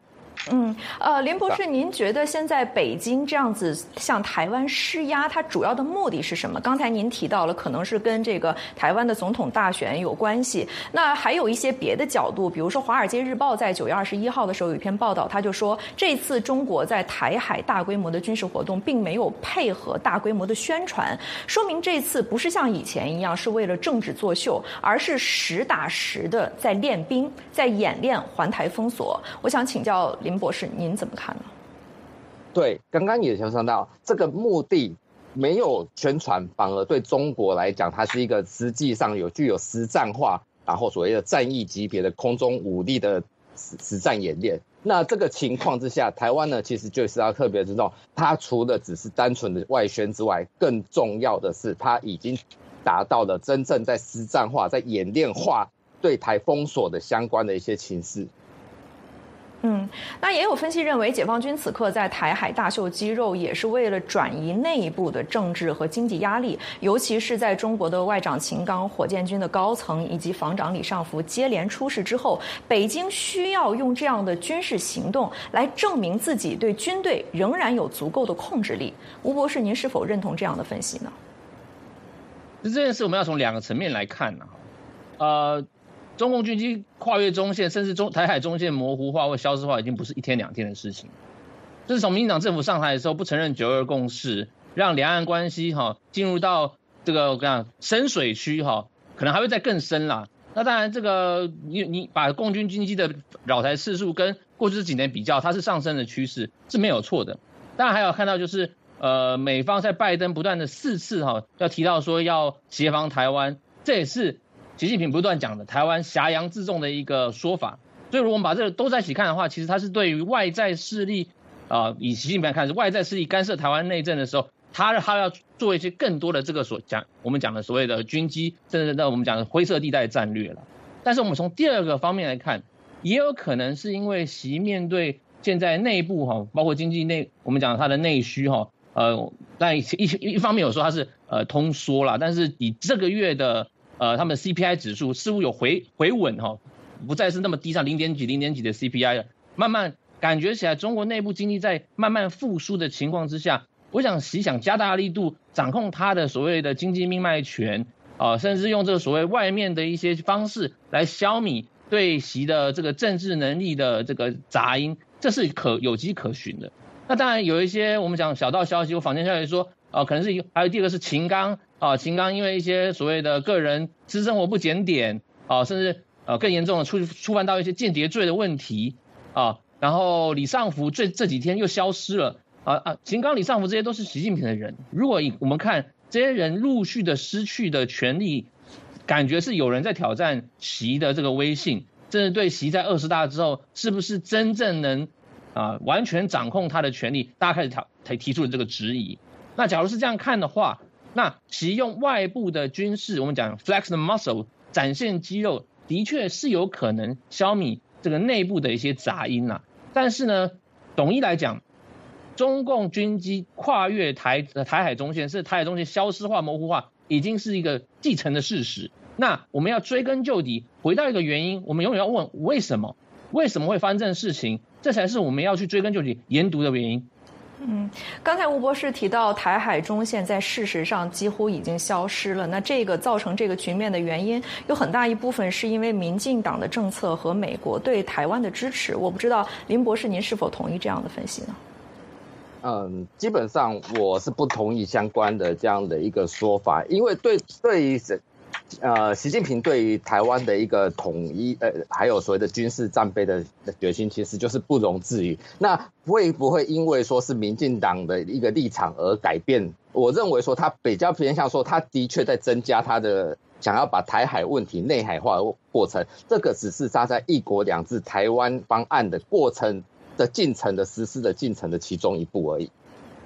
嗯，呃，林博士，您觉得现在北京这样子向台湾施压，它主要的目的是什么？刚才您提到了，可能是跟这个台湾的总统大选有关系。那还有一些别的角度，比如说《华尔街日报》在九月二十一号的时候有一篇报道，他就说，这次中国在台海大规模的军事活动，并没有配合大规模的宣传，说明这次不是像以前一样是为了政治作秀，而是实打实的在练兵，在演练环台封锁。我想请教林博士，您怎么看呢？ 对，刚刚也说到这个目的没有宣传，反而对中国来讲，它是一个实际上有具有实战化，然后所谓的战役级别的空中武力的实战演练。那这个情况之下，台湾呢其实就是要特别知道，它除了只是单纯的外宣之外，更重要的是它已经达到了真正在实战化、在演练化对台封锁的相关的一些情势。 嗯，那也有分析认为，解放军此刻在台海大秀肌肉，也是为了转移内部的政治和经济压力，尤其是在中国的外长秦刚、火箭军的高层以及防长李尚福接连出事之后，北京需要用这样的军事行动来证明自己对军队仍然有足够的控制力。吴博士，您是否认同这样的分析呢？ 这件事我们要从两个层面来看呢、啊，呃。中共军机跨越中线，甚至中台海中线模糊化或消失化，已经不是一天两天的事情。这是从民进党政府上台的时候，不承认九二共识，让两岸关系哈进入到这个我跟你讲深水区哈，可能还会再更深啦。那当然，这个你你把共军军机的扰台次数跟过去这几年比较，它是上升的趋势是没有错的。当然还有看到就是呃，美方在拜登不断的四次哈要提到说要协防台湾，这也是习近平不断讲的台湾挟洋自重的一个说法。所以如果我们把这个都在一起看的话，其实它是对于外在势力啊、呃，以习近平来看是外在势力干涉台湾内政的时候，他他要做一些更多的这个所讲我们讲的所谓的军机，甚至到我们讲的灰色地带战略了。但是我们从第二个方面来看，也有可能是因为习面对现在内部哈，包括经济内我们讲它的内需哈，呃，但一一方面有说它是呃通缩啦，但是以这个月的呃他们的 C P I 指数似乎有回回稳哈，不再是那么低上零点几零点几的 C P I 了，慢慢感觉起来中国内部经济在慢慢复苏的情况之下，我想习想加大力度掌控他的所谓的经济命脉权啊、呃，甚至用这个所谓外面的一些方式来消弭对习的这个政治能力的这个杂音，这是可有迹可循的。那当然有一些我们讲小道消息，我坊间消息说，呃，可能是还有第二个是秦刚啊，秦刚因为一些所谓的个人私生活不检点啊，甚至呃更严重的触触犯到一些间谍罪的问题啊，然后李尚福这这几天又消失了啊啊，秦刚、李尚福这些都是习近平的人，如果我们看这些人陆续的失去的权利，感觉是有人在挑战习的这个威信，甚至对习在二十大之后是不是真正能啊完全掌控他的权利，大家开始提提出了这个质疑。那假如是这样看的话，那习用外部的军事，我们讲 flex the muscle 展现肌肉，的确是有可能消弭这个内部的一些杂音啦。但是呢，总一来讲，中共军机跨越台台海中线，是台海中线消失化、模糊化，已经是一个既成的事实。那我们要追根究底，回到一个原因，我们永远要问为什么？为什么会发生这种事情？这才是我们要去追根究底、研读的原因。 嗯，刚才吴博士提到台海中线在事实上几乎已经消失了，那这个造成这个局面的原因有很大一部分是因为民进党的政策和美国对台湾的支持。我不知道林博士您是否同意这样的分析呢？ 嗯，基本上我是不同意相关的这样的一个说法，因为对对于呃习近平对于台湾的一个统一，呃还有所谓的军事战备的决心，其实就是不容置疑。那会不会因为说是民进党的一个立场而改变？我认为说他比较偏向说，他的确在增加他的想要把台海问题内海化的过程，这个只是他在一国两制台湾方案的过程的进程的实施的进程的其中一步而已。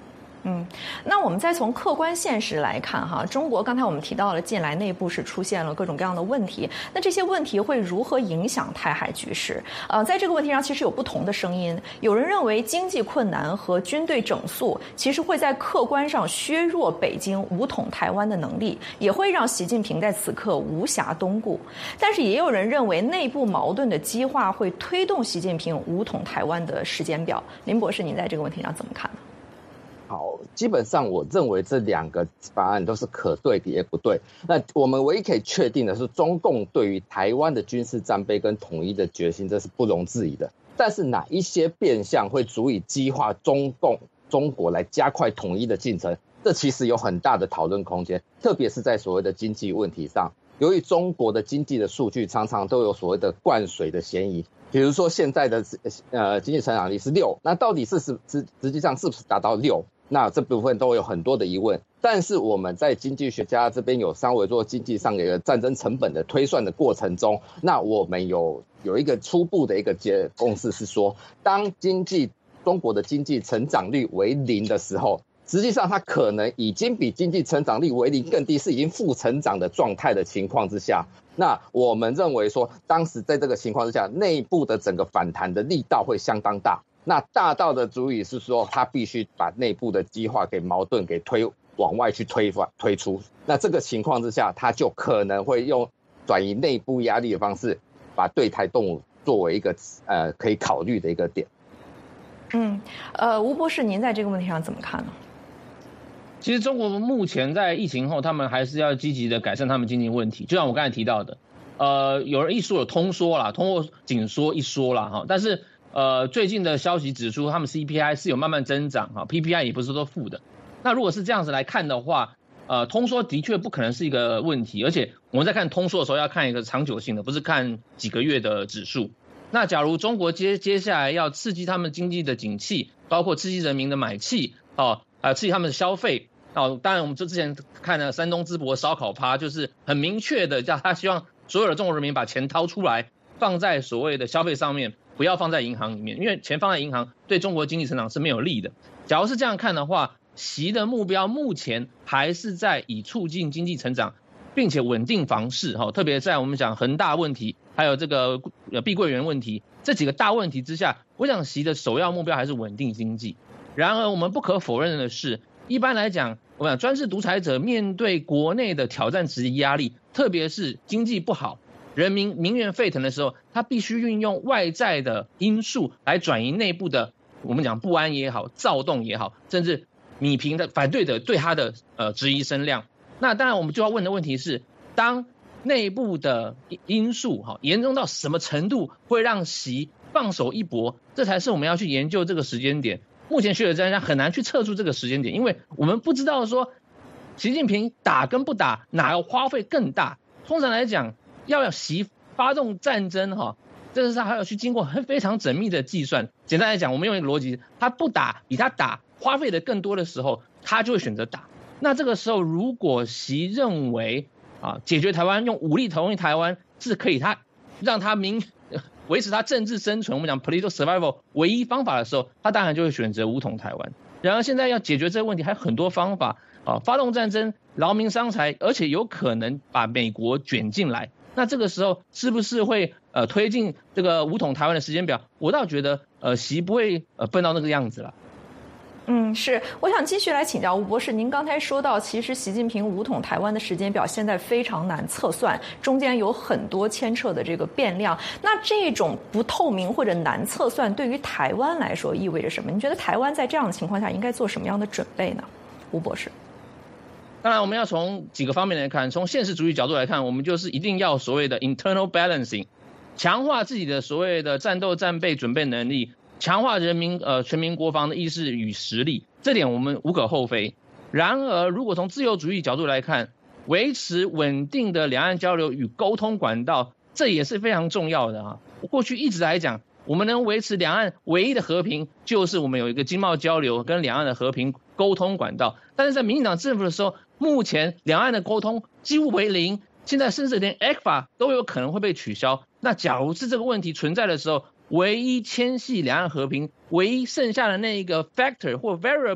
嗯，那我们再从客观现实来看哈，中国刚才我们提到了近来内部是出现了各种各样的问题，那这些问题会如何影响台海局势？呃，在这个问题上其实有不同的声音，有人认为经济困难和军队整肃其实会在客观上削弱北京武统台湾的能力，也会让习近平在此刻无暇东顾。但是也有人认为内部矛盾的激化会推动习近平武统台湾的时间表。林博士，您在这个问题上怎么看呢？ 好，基本上我认为这两个方案都是可对也不对。那我们唯一可以确定的是，中共对于台湾的军事战备跟统一的决心，这是不容置疑的。但是哪一些变相会足以激化中共中国来加快统一的进程，这其实有很大的讨论空间，特别是在所谓的经济问题上。由于中国的经济的数据常常都有所谓的灌水的嫌疑，比如说现在的呃经济成长率是六，那到底是实实实际上是不是达到六？那这部分都有很多的疑问，但是我们在经济学家这边有稍微做经济上的一个战争成本的推算的过程中，那我们有有一个初步的一个结共识是说，当经济中国的经济成长率为零的时候，实际上它可能已经比经济成长率为零更低，是已经负成长的状态的情况之下，那我们认为说，当时在这个情况之下，内部的整个反弹的力道会相当大。那大到的足以是说，他必须把内部的激化给矛盾给推往外去推推出。那这个情况之下，他就可能会用转移内部压力的方式，把对台动武作为一个呃可以考虑的一个点。 嗯，呃，吴博士，您在这个问题上怎么看呢？ 其实中国目前在疫情后，他们还是要积极的改善他们经济问题，就像我刚才提到的，呃，有人一说有通说啦，通过紧缩一说啦哈，但是。呃，最近的消息指出，他们 C P I 是有慢慢增长哈 ，P P I 也不是说负的。那如果是这样子来看的话，呃，通缩的确不可能是一个问题，而且我们在看通缩的时候要看一个长久性的，不是看几个月的指数。那假如中国接接下来要刺激他们经济的景气，包括刺激人民的买气，哦，啊，刺激他们的消费，哦，当然我们之前看了山东淄博烧烤趴，就是很明确的叫他希望所有的中国人民把钱掏出来，放在所谓的消费上面。不要放在银行里面，因为钱放在银行对中国经济成长是没有利的。假如是这样看的话，习的目标目前还是在以促进经济成长，并且稳定房市，特别在我们讲恒大问题，还有这个碧桂园问题这几个大问题之下，我想习的首要目标还是稳定经济。然而我们不可否认的是，一般来讲，我们讲专制独裁者面对国内的挑战质疑压力，特别是经济不好。人民民怨沸腾的时候，他必须运用外在的因素来转移内部的，我们讲不安也好，躁动也好，甚至弭平的反对的对他的呃质疑声量。那当然，我们就要问的问题是，当内部的因素哈严重到什么程度，会让习放手一搏？这才是我们要去研究这个时间点。目前学者专家很难去测出这个时间点，因为我们不知道说习近平打跟不打哪个花费更大。通常来讲，要习发动战争哈，这个是还要去经过非常缜密的计算。简单来讲，我们用一个逻辑，他不打比他打花费的更多的时候，他就会选择打。那这个时候，如果习认为啊，解决台湾用武力统一台湾是可以他让他民维持他政治生存，我们讲 political survival 唯一方法的时候，他当然就会选择武统台湾。然而现在要解决这个问题还有很多方法啊，发动战争劳民伤财，而且有可能把美国卷进来。那这个时候是不是会呃推进这个武统台湾的时间表？我倒觉得呃习不会呃笨到那个样子了。 嗯，是，我想继续来请教吴博士，您刚才说到，其实习近平武统台湾的时间表现在非常难测算，中间有很多牵扯的这个变量。那这种不透明或者难测算，对于台湾来说意味着什么？你觉得台湾在这样的情况下应该做什么样的准备呢？吴博士。 当然，我们要从几个方面来看，从现实主义角度来看，我们就是一定要所谓的 internal balancing， 强化自己的所谓的战斗战备准备能力，强化人民呃全民国防的意识与实力，这点我们无可厚非。然而，如果从自由主义角度来看，维持稳定的两岸交流与沟通管道，这也是非常重要的啊。过去一直来讲，我们能维持两岸唯一的和平，就是我们有一个经贸交流跟两岸的和平沟通管道。但是在民进党政府的时候，目前两岸的沟通几乎为零，现在甚至连 E C F A 都有可能会被取消。那假如是这个问题存在的时候，唯一牵系两岸和平、唯一剩下的那一个 factor 或 variable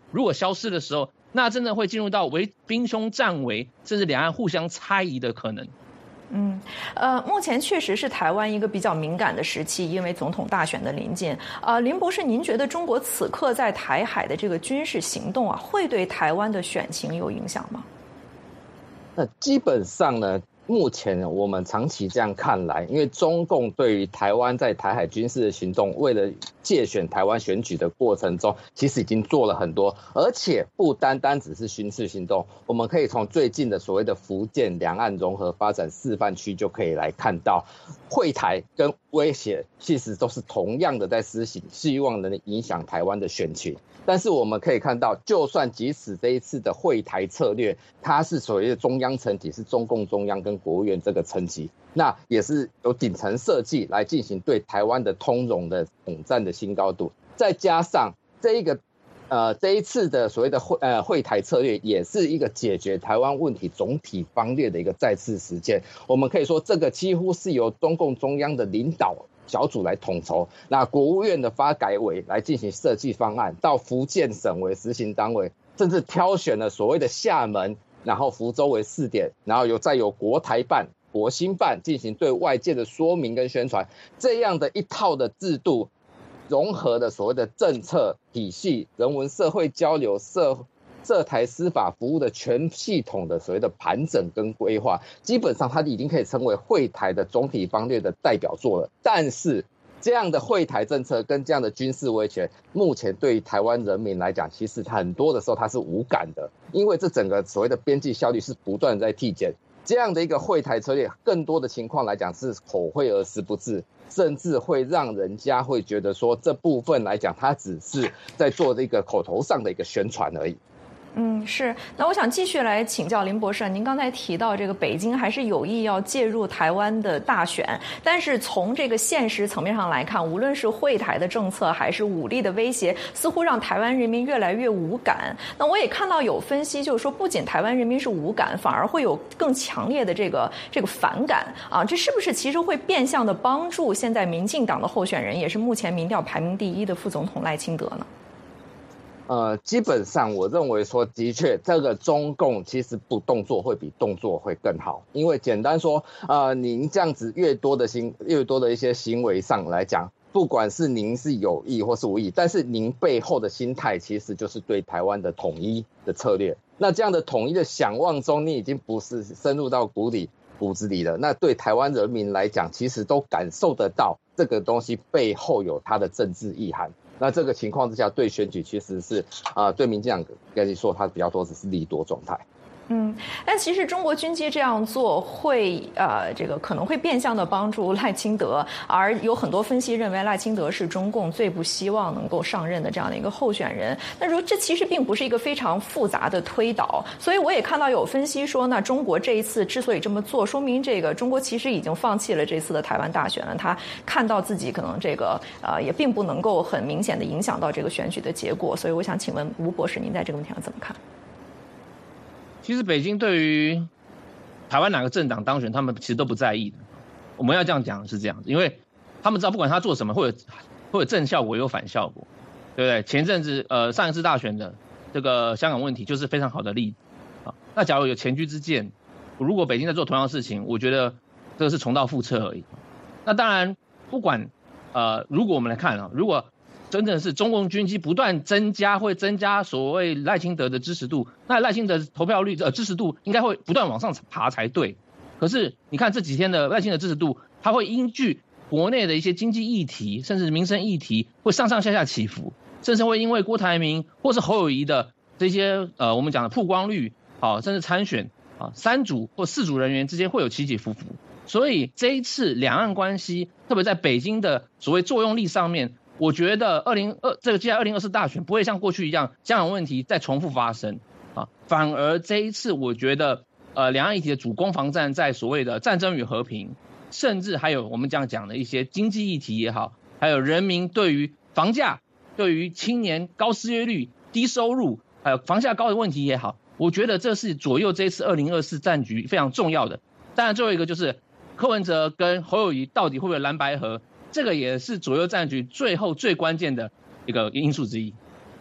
如果消失的时候，那真的会进入到为兵凶战危，甚至两岸互相猜疑的可能。 嗯，呃，目前确实是台湾一个比较敏感的时期，因为总统大选的临近。呃，林博士，您觉得中国此刻在台海的这个军事行动啊，会对台湾的选情有影响吗？ 那基本上呢，目前我们长期这样看来，因为中共对于台湾在台海军事的行动，为了介选台湾选举的过程中，其实已经做了很多，而且不单单只是军事行动，我们可以从最近的所谓的福建两岸融合发展示范区就可以来看到，惠台跟威胁其实都是同样的在施行，希望能影响台湾的选情。但是我们可以看到，就算即使这一次的惠台策略，它是所谓的中央层级，是中共中央跟国务院这个层级，那也是有顶层设计来进行对台湾的通融的统战的新高度，再加上这一个呃这一次的所谓的惠呃惠台策略，也是一个解决台湾问题总体方略的一个再次实践。我们可以说，这个几乎是由中共中央的领导小组来统筹，那国务院的发改委来进行设计方案，到福建省为实行单位，甚至挑选了所谓的厦门，然后福州为试点，然后有再有国台办、国新办进行对外界的说明跟宣传，这样的一套的制度，融合的所谓的政策体系、人文社会交流、社涉台司法服务的全系统的所谓的盘整跟规划，基本上它已经可以称为惠台的总体方略的代表作了。但是这样的惠台政策跟这样的军事威胁，目前对于台湾人民来讲，其实很多的时候它是无感的，因为这整个所谓的边际效率是不断在递减。这样的一个惠台策略，更多的情况来讲是口惠而实不至，甚至会让人家会觉得说，这部分来讲，它只是在做这个口头上的一个宣传而已。 嗯，是。那我想继续来请教林博士，您刚才提到这个北京还是有意要介入台湾的大选，但是从这个现实层面上来看，无论是惠台的政策还是武力的威胁，似乎让台湾人民越来越无感。那我也看到有分析，就是说不仅台湾人民是无感，反而会有更强烈的这个这个反感啊，这是不是其实会变相的帮助现在民进党的候选人，也是目前民调排名第一的副总统赖清德呢？ 呃，基本上我认为说，的确，这个中共其实不动作会比动作会更好，因为简单说，呃，您这样子越多的行越多的一些行为上来讲，不管是您是有意或是无意，但是您背后的心态其实就是对台湾的统一的策略。那这样的统一的想望中，你已经不是深入到骨里骨子里了。那对台湾人民来讲，其实都感受得到这个东西背后有它的政治意涵。那这个情况之下，对选举其实是啊、呃，对民进党跟你说，它比较多只是利多状态。 嗯，但其实中国军机这样做会呃，这个可能会变相的帮助赖清德，而有很多分析认为赖清德是中共最不希望能够上任的这样的一个候选人。那如这其实并不是一个非常复杂的推导，所以我也看到有分析说，那中国这一次之所以这么做，说明这个中国其实已经放弃了这次的台湾大选了。他看到自己可能这个呃也并不能够很明显的影响到这个选举的结果，所以我想请问吴博士，您在这个问题上怎么看？ 其实北京对于台湾哪个政党当选，他们其实都不在意的。我们要这样讲是这样子，因为他们知道不管他做什么，会有会有正效果，也有反效果，对不对？前阵子呃上一次大选的这个香港问题就是非常好的例子啊。那假如有前车之鉴，如果北京在做同样的事情，我觉得这个是重蹈覆辙而已。那当然，不管呃，如果我们来看啊，如果真正是中共军机不断增加，会增加所谓赖清德的支持度，那赖清德投票率呃支持度应该会不断往上爬才对。可是你看这几天的赖清德支持度，它会依据国内的一些经济议题，甚至民生议题，会上上下下起伏，甚至会因为郭台铭或是侯友宜的这些呃我们讲的曝光率啊，甚至参选啊三组或四组人员之间会有起起伏伏。所以这一次两岸关系，特别在北京的所谓作用力上面，我觉得二零二这个接下来二零二四大选不会像过去一样香港问题再重复发生啊，反而这一次我觉得呃两岸议题的主攻防战在所谓的战争与和平，甚至还有我们这样讲的一些经济议题也好，还有人民对于房价、对于青年高失业率、低收入还有房价高的问题也好，我觉得这是左右这一次二零二四战局非常重要的。当然最后一个就是柯文哲跟侯友宜到底会不会蓝白合，这个也是左右战局最后最关键的一个因素之一。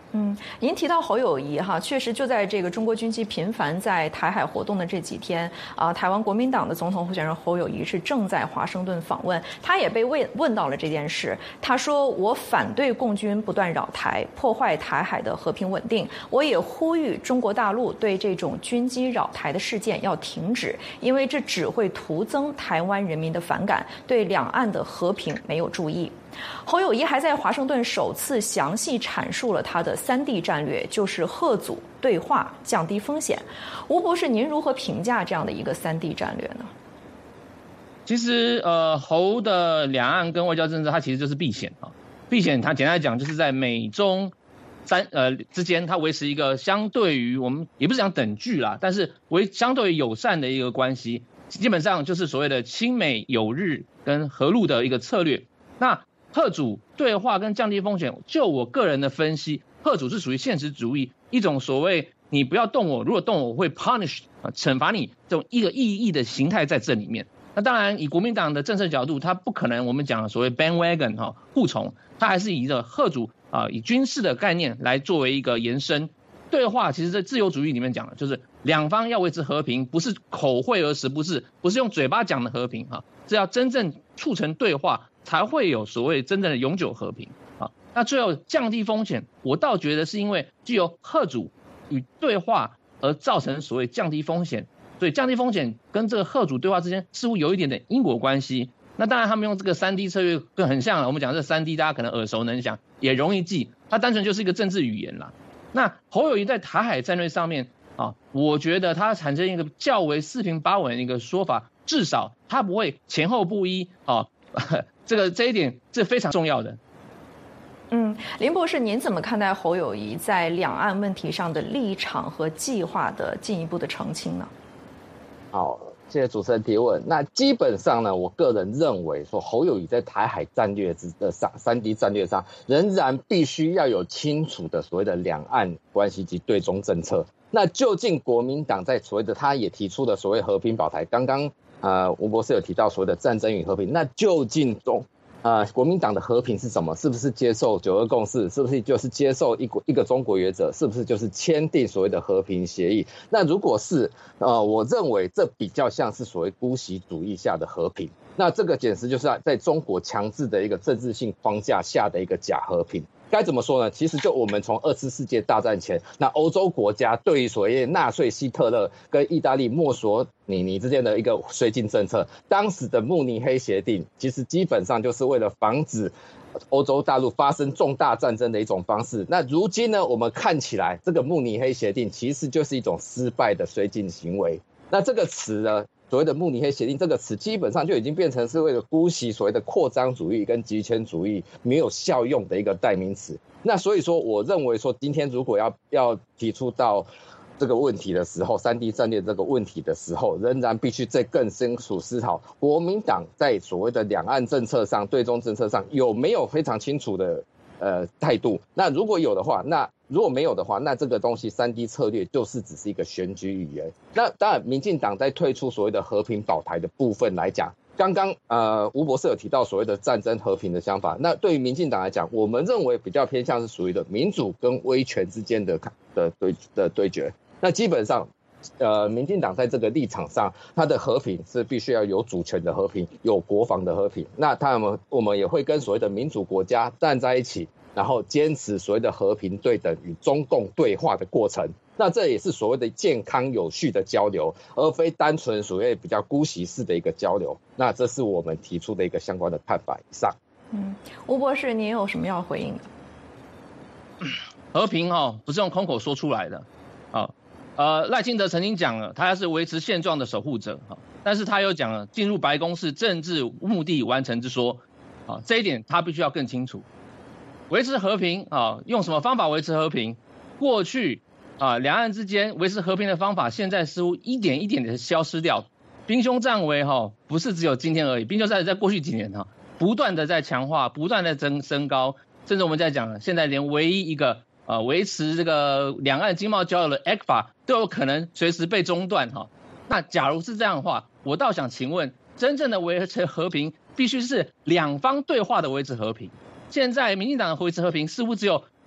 嗯，您提到侯友宜哈，确实就在这个中国军机频繁在台海活动的这几天啊，台湾国民党的总统候选人侯友宜是正在华盛顿访问，他也被问问到了这件事，他说：“我反对共军不断扰台，破坏台海的和平稳定。我也呼吁中国大陆对这种军机扰台的事件要停止，因为这只会徒增台湾人民的反感，对两岸的和平没有注意。”侯友宜还在华盛顿首次详细阐述了他的三 D 战略，就是贺阻、对话、降低风险。吴博士，您如何评价这样的一个三 D 战略呢？ 其实，呃，侯的两岸跟外交政策，它其实就是避险啊。避险，它简单来讲，就是在美中三呃之间，它维持一个相对于我们也不是讲等距啦，但是为相对于友善的一个关系，基本上就是所谓的亲美友日跟和陆的一个策略。那贺阻、对话跟降低风险，就我个人的分析，贺阻是属于现实主义，一种所谓你不要动我，如果动我，我会 punish 啊，惩罚你这种一个意义的形态在这里面。那当然，以国民党的政策角度，它不可能我们讲的所谓 bandwagon 哈护从，它还是以这个贺阻啊，以军事的概念来作为一个延伸。对话其实在自由主义里面讲的，就是两方要维持和平，不是口惠而实，不是不是用嘴巴讲的和平哈，是要真正促成对话，才会有所谓真正的永久和平啊。那最后降低风险，我倒觉得是因为具有贺阻与对话而造成所谓降低风险，所以降低风险跟这个贺阻对话之间似乎有一点点因果关系。那当然他们用这个三 D 策略更很像了，我们讲这三 D 大家可能耳熟能详，也容易记，它单纯就是一个政治语言啦。那侯友宜在台海战略上面啊，我觉得他产生一个较为四平八稳的一个说法，至少他不会前后不一啊，这个这一点是非常重要的。 嗯，林博士，您怎么看待侯友宜在两岸问题上的立场和计划的进一步的澄清呢？ 好，谢谢主持人提问。那基本上呢，我个人认为说，侯友宜在台海战略之上、三 D 战略上，仍然必须要有清楚的所谓的两岸关系及对中政策。那究竟国民党在所谓的他也提出的所谓和平保台，刚刚呃吴博士有提到所谓的战争与和平，那究竟中呃国民党的和平是什么？是不是接受九二共识？是不是就是接受一国一个中国原则？是不是就是签订所谓的和平协议？那如果是呃，我认为这比较像是所谓姑息主义下的和平。那这个简直就是在中国强制的一个政治性框架下的一个假和平。该怎么说呢？其实就我们从二次世界大战前，那欧洲国家对于所谓纳粹希特勒跟意大利墨索里尼之间的一个绥靖政策，当时的慕尼黑协定，其实基本上就是为了防止欧洲大陆发生重大战争的一种方式。那如今呢，我们看起来这个慕尼黑协定其实就是一种失败的绥靖行为。那这个词呢，所谓的慕尼黑协定这个词，基本上就已经变成是为了姑息所谓的扩张主义跟极权主义没有效用的一个代名词。那所以说，我认为说，今天如果要要提出到这个问题的时候，三 D 战略这个问题的时候，仍然必须再更深入思考，国民党在所谓的两岸政策上、对中政策上有没有非常清楚的呃态度？那如果有的话，那如果没有的话，那这个东西三 D 策略就是只是一个选举语言。那当然，民进党在退出所谓的和平保台的部分来讲，刚刚呃吴博士有提到所谓的战争和平的想法，那对于民进党来讲，我们认为比较偏向是属于的民主跟威权之间的的对的对决。那基本上，呃，民进党在这个立场上，它的和平是必须要有主权的和平，有国防的和平。那他们我们也会跟所谓的民主国家站在一起，然后坚持所谓的和平对等与中共对话的过程。那这也是所谓的健康有序的交流，而非单纯所谓比较姑息式的一个交流。那这是我们提出的一个相关的看法。以上。 嗯，吴博士，您有什么要回应的？ 和平哦，不是用空口说出来的，啊。呃，赖清德曾经讲了，他是维持现状的守护者，哈，但是他又讲了，进入白宫是政治目的完成之说，啊，这一点他必须要更清楚。维持和平啊，用什么方法维持和平？过去啊，两岸之间维持和平的方法，现在似乎一点一点的消失掉。兵凶战危哈，不是只有今天而已，兵凶战危在过去几年哈，不断的在强化，不断的增升高，甚至我们在讲，现在连唯一一个呃维持这个两岸经贸交流的 A C F A 都有可能随时被中断哈。那假如是这样的话，我倒想请问，真正的维持和平，必须是两方对话的维持和平。现在民进党的维持和平似乎只有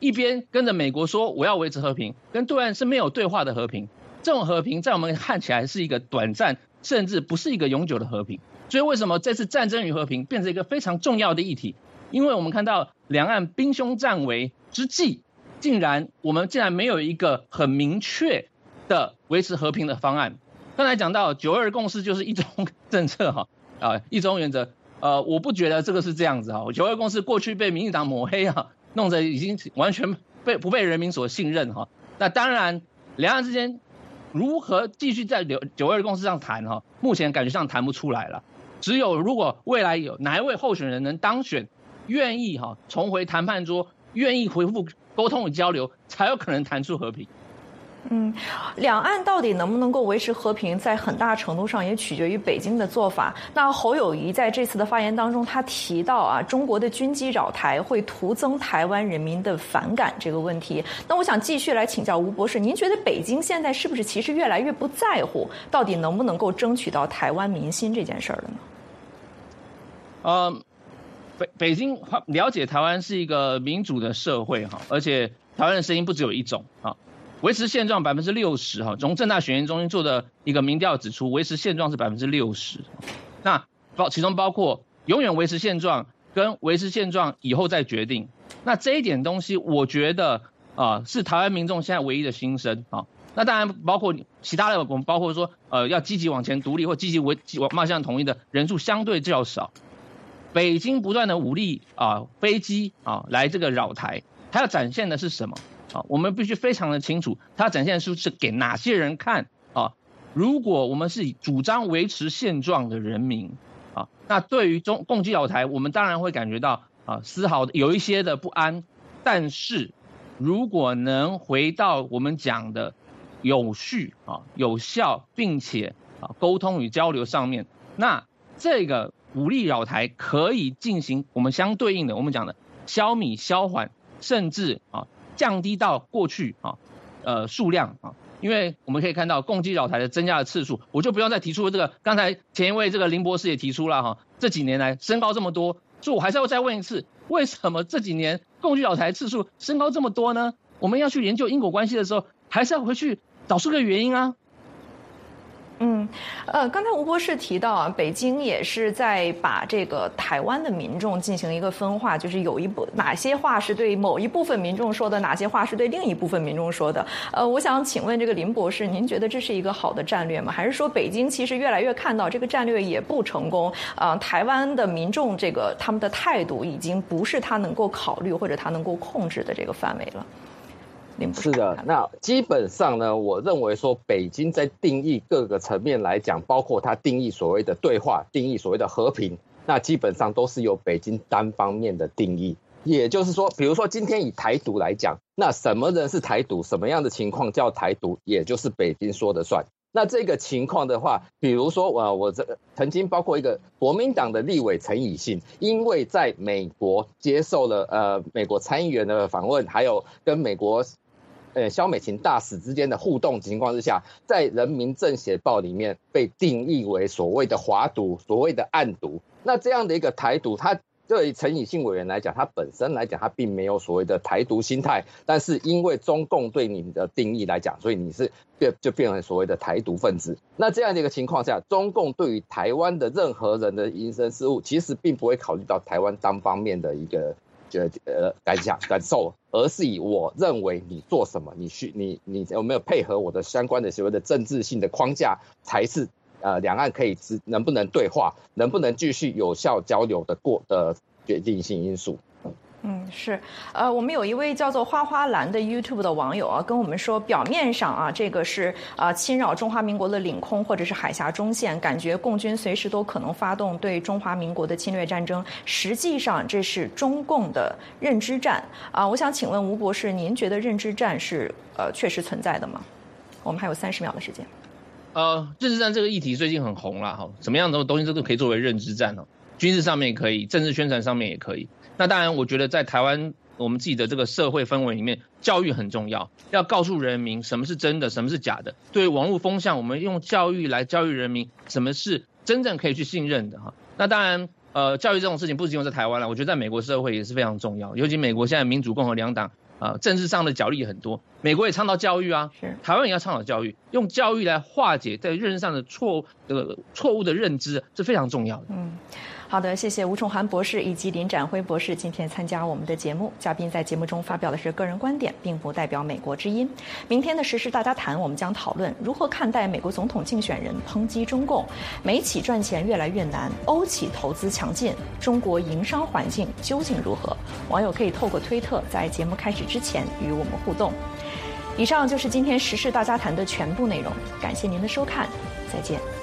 一边跟着美国说我要维持和平，跟对岸是没有对话的和平。这种和平在我们看起来是一个短暂，甚至不是一个永久的和平。所以为什么这次战争与和平变成一个非常重要的议题？因为我们看到两岸兵凶战危之际，竟然我们竟然没有一个很明确的维持和平的方案。刚才讲到九二共识就是一中政策哈啊一中原则，呃我不觉得这个是这样子哈。九二共识过去被民进党抹黑啊，弄得已经完全被不被人民所信任哈。那当然，两岸之间如何继续在九二共识上谈哈，目前感觉上谈不出来了。只有如果未来有哪一位候选人能当选，愿意哈重回谈判桌，愿意恢复沟通与交流，才有可能谈出和平。 嗯，两岸到底能不能够维持和平，在很大程度上也取决于北京的做法。那侯友宜在这次的发言当中，他提到啊，中国的军机扰台会徒增台湾人民的反感这个问题。那我想继续来请教吴博士，您觉得北京现在是不是其实越来越不在乎到底能不能够争取到台湾民心这件事儿了呢？ 呃，北北京了解台湾是一个民主的社会哈，而且台湾的声音不只有一种啊。维持现状百分之六十哈，从政大选研中心做的一个民调指出，维持现状是百分之六十。那包其中包括永远维持现状跟维持现状以后再决定。那这一点东西，我觉得啊、呃、是台湾民众现在唯一的心声啊。那当然包括其他的，我们包括说呃要积极往前独立或积极为迈向统一的人数相对较少。北京不断的武力啊飞机啊来这个扰台，它要展现的是什么？啊，我们必须非常的清楚，它展现出是给哪些人看啊？如果我们是主张维持现状的人民啊，那对于中共机扰台，我们当然会感觉到啊丝毫有一些的不安。但是，如果能回到我们讲的有序啊、有效，并且啊沟通与交流上面，那这个武力扰台可以进行我们相对应的我们讲的消弭、消缓，甚至啊。降低到过去啊，呃数量啊，因为我们可以看到共机扰台的增加的次数，我就不用再提出这个。刚才前一位这个林博士也提出了哈，这几年来升高这么多，所以我还是要再问一次，为什么这几年共机扰台次数升高这么多呢？我们要去研究因果关系的时候，还是要回去找出个原因啊。 嗯，呃，刚才吴博士提到啊，北京也是在把这个台湾的民众进行一个分化，就是有一部哪些话是对某一部分民众说的，哪些话是对另一部分民众说的。呃，我想请问这个林博士，您觉得这是一个好的战略吗？还是说北京其实越来越看到这个战略也不成功？啊、呃，台湾的民众这个他们的态度已经不是他能够考虑或者他能够控制的这个范围了。 是的，那基本上呢，我认为说北京在定义各个层面来讲，包括它定义所谓的对话、定义所谓的和平，那基本上都是由北京单方面的定义。也就是说，比如说今天以台独来讲，那什么人是台独，什么样的情况叫台独，也就是北京说的算。那这个情况的话，比如说我我这曾经包括一个国民党的立委陈以信，因为在美国接受了呃美国参议员的访问，还有跟美国呃萧美琴大使之间的互动情况之下，在人民政协报里面被定义为所谓的华独，所谓的暗独。那这样的一个台独，它对于陈以信委员来讲，他本身来讲，他并没有所谓的台独心态，但是因为中共对你的定义来讲，所以你是变就变成所谓的台独分子。那这样的一个情况下，中共对于台湾的任何人的营生事务，其实并不会考虑到台湾单方面的一个呃感想感受，而是以我认为你做什么，你需你你有没有配合我的相关的所谓的政治性的框架，才是。呃，两岸可以能不能对话，能不能继续有效交流的过的决定性因素。 嗯，是，呃，我们有一位叫做花花蓝的 YouTube 的网友啊，跟我们说，表面上啊，这个是啊、呃、侵扰中华民国的领空或者是海峡中线，感觉共军随时都可能发动对中华民国的侵略战争。实际上，这是中共的认知战啊、呃。我想请问吴博士，您觉得认知战是呃确实存在的吗？我们还有三十秒的时间。 呃，认知战这个议题最近很红啦，哈，什么样的东西都可以作为认知战哦，军事上面也可以，政治宣传上面也可以。那当然，我觉得在台湾我们自己的这个社会氛围里面，教育很重要，要告诉人民什么是真的，什么是假的。对于网络风向，我们用教育来教育人民什么是真正可以去信任的哈。那当然，呃，教育这种事情不仅用在台湾了，我觉得在美国社会也是非常重要，尤其美国现在民主共和两党。 啊、呃、政治上的角力很多，美国也倡导教育啊，台湾也要倡导教育，用教育来化解在认知上的错的错误的认知，是非常重要的。 嗯。好的，谢谢吴崇涵博士以及林展辉博士今天参加我们的节目。嘉宾在节目中发表的是个人观点，并不代表美国之音。明天的时事大家谈，我们将讨论如何看待美国总统竞选人抨击中共，美企赚钱越来越难，欧企投资强劲，中国营商环境究竟如何？网友可以透过推特在节目开始之前与我们互动。以上就是今天时事大家谈的全部内容，感谢您的收看，再见。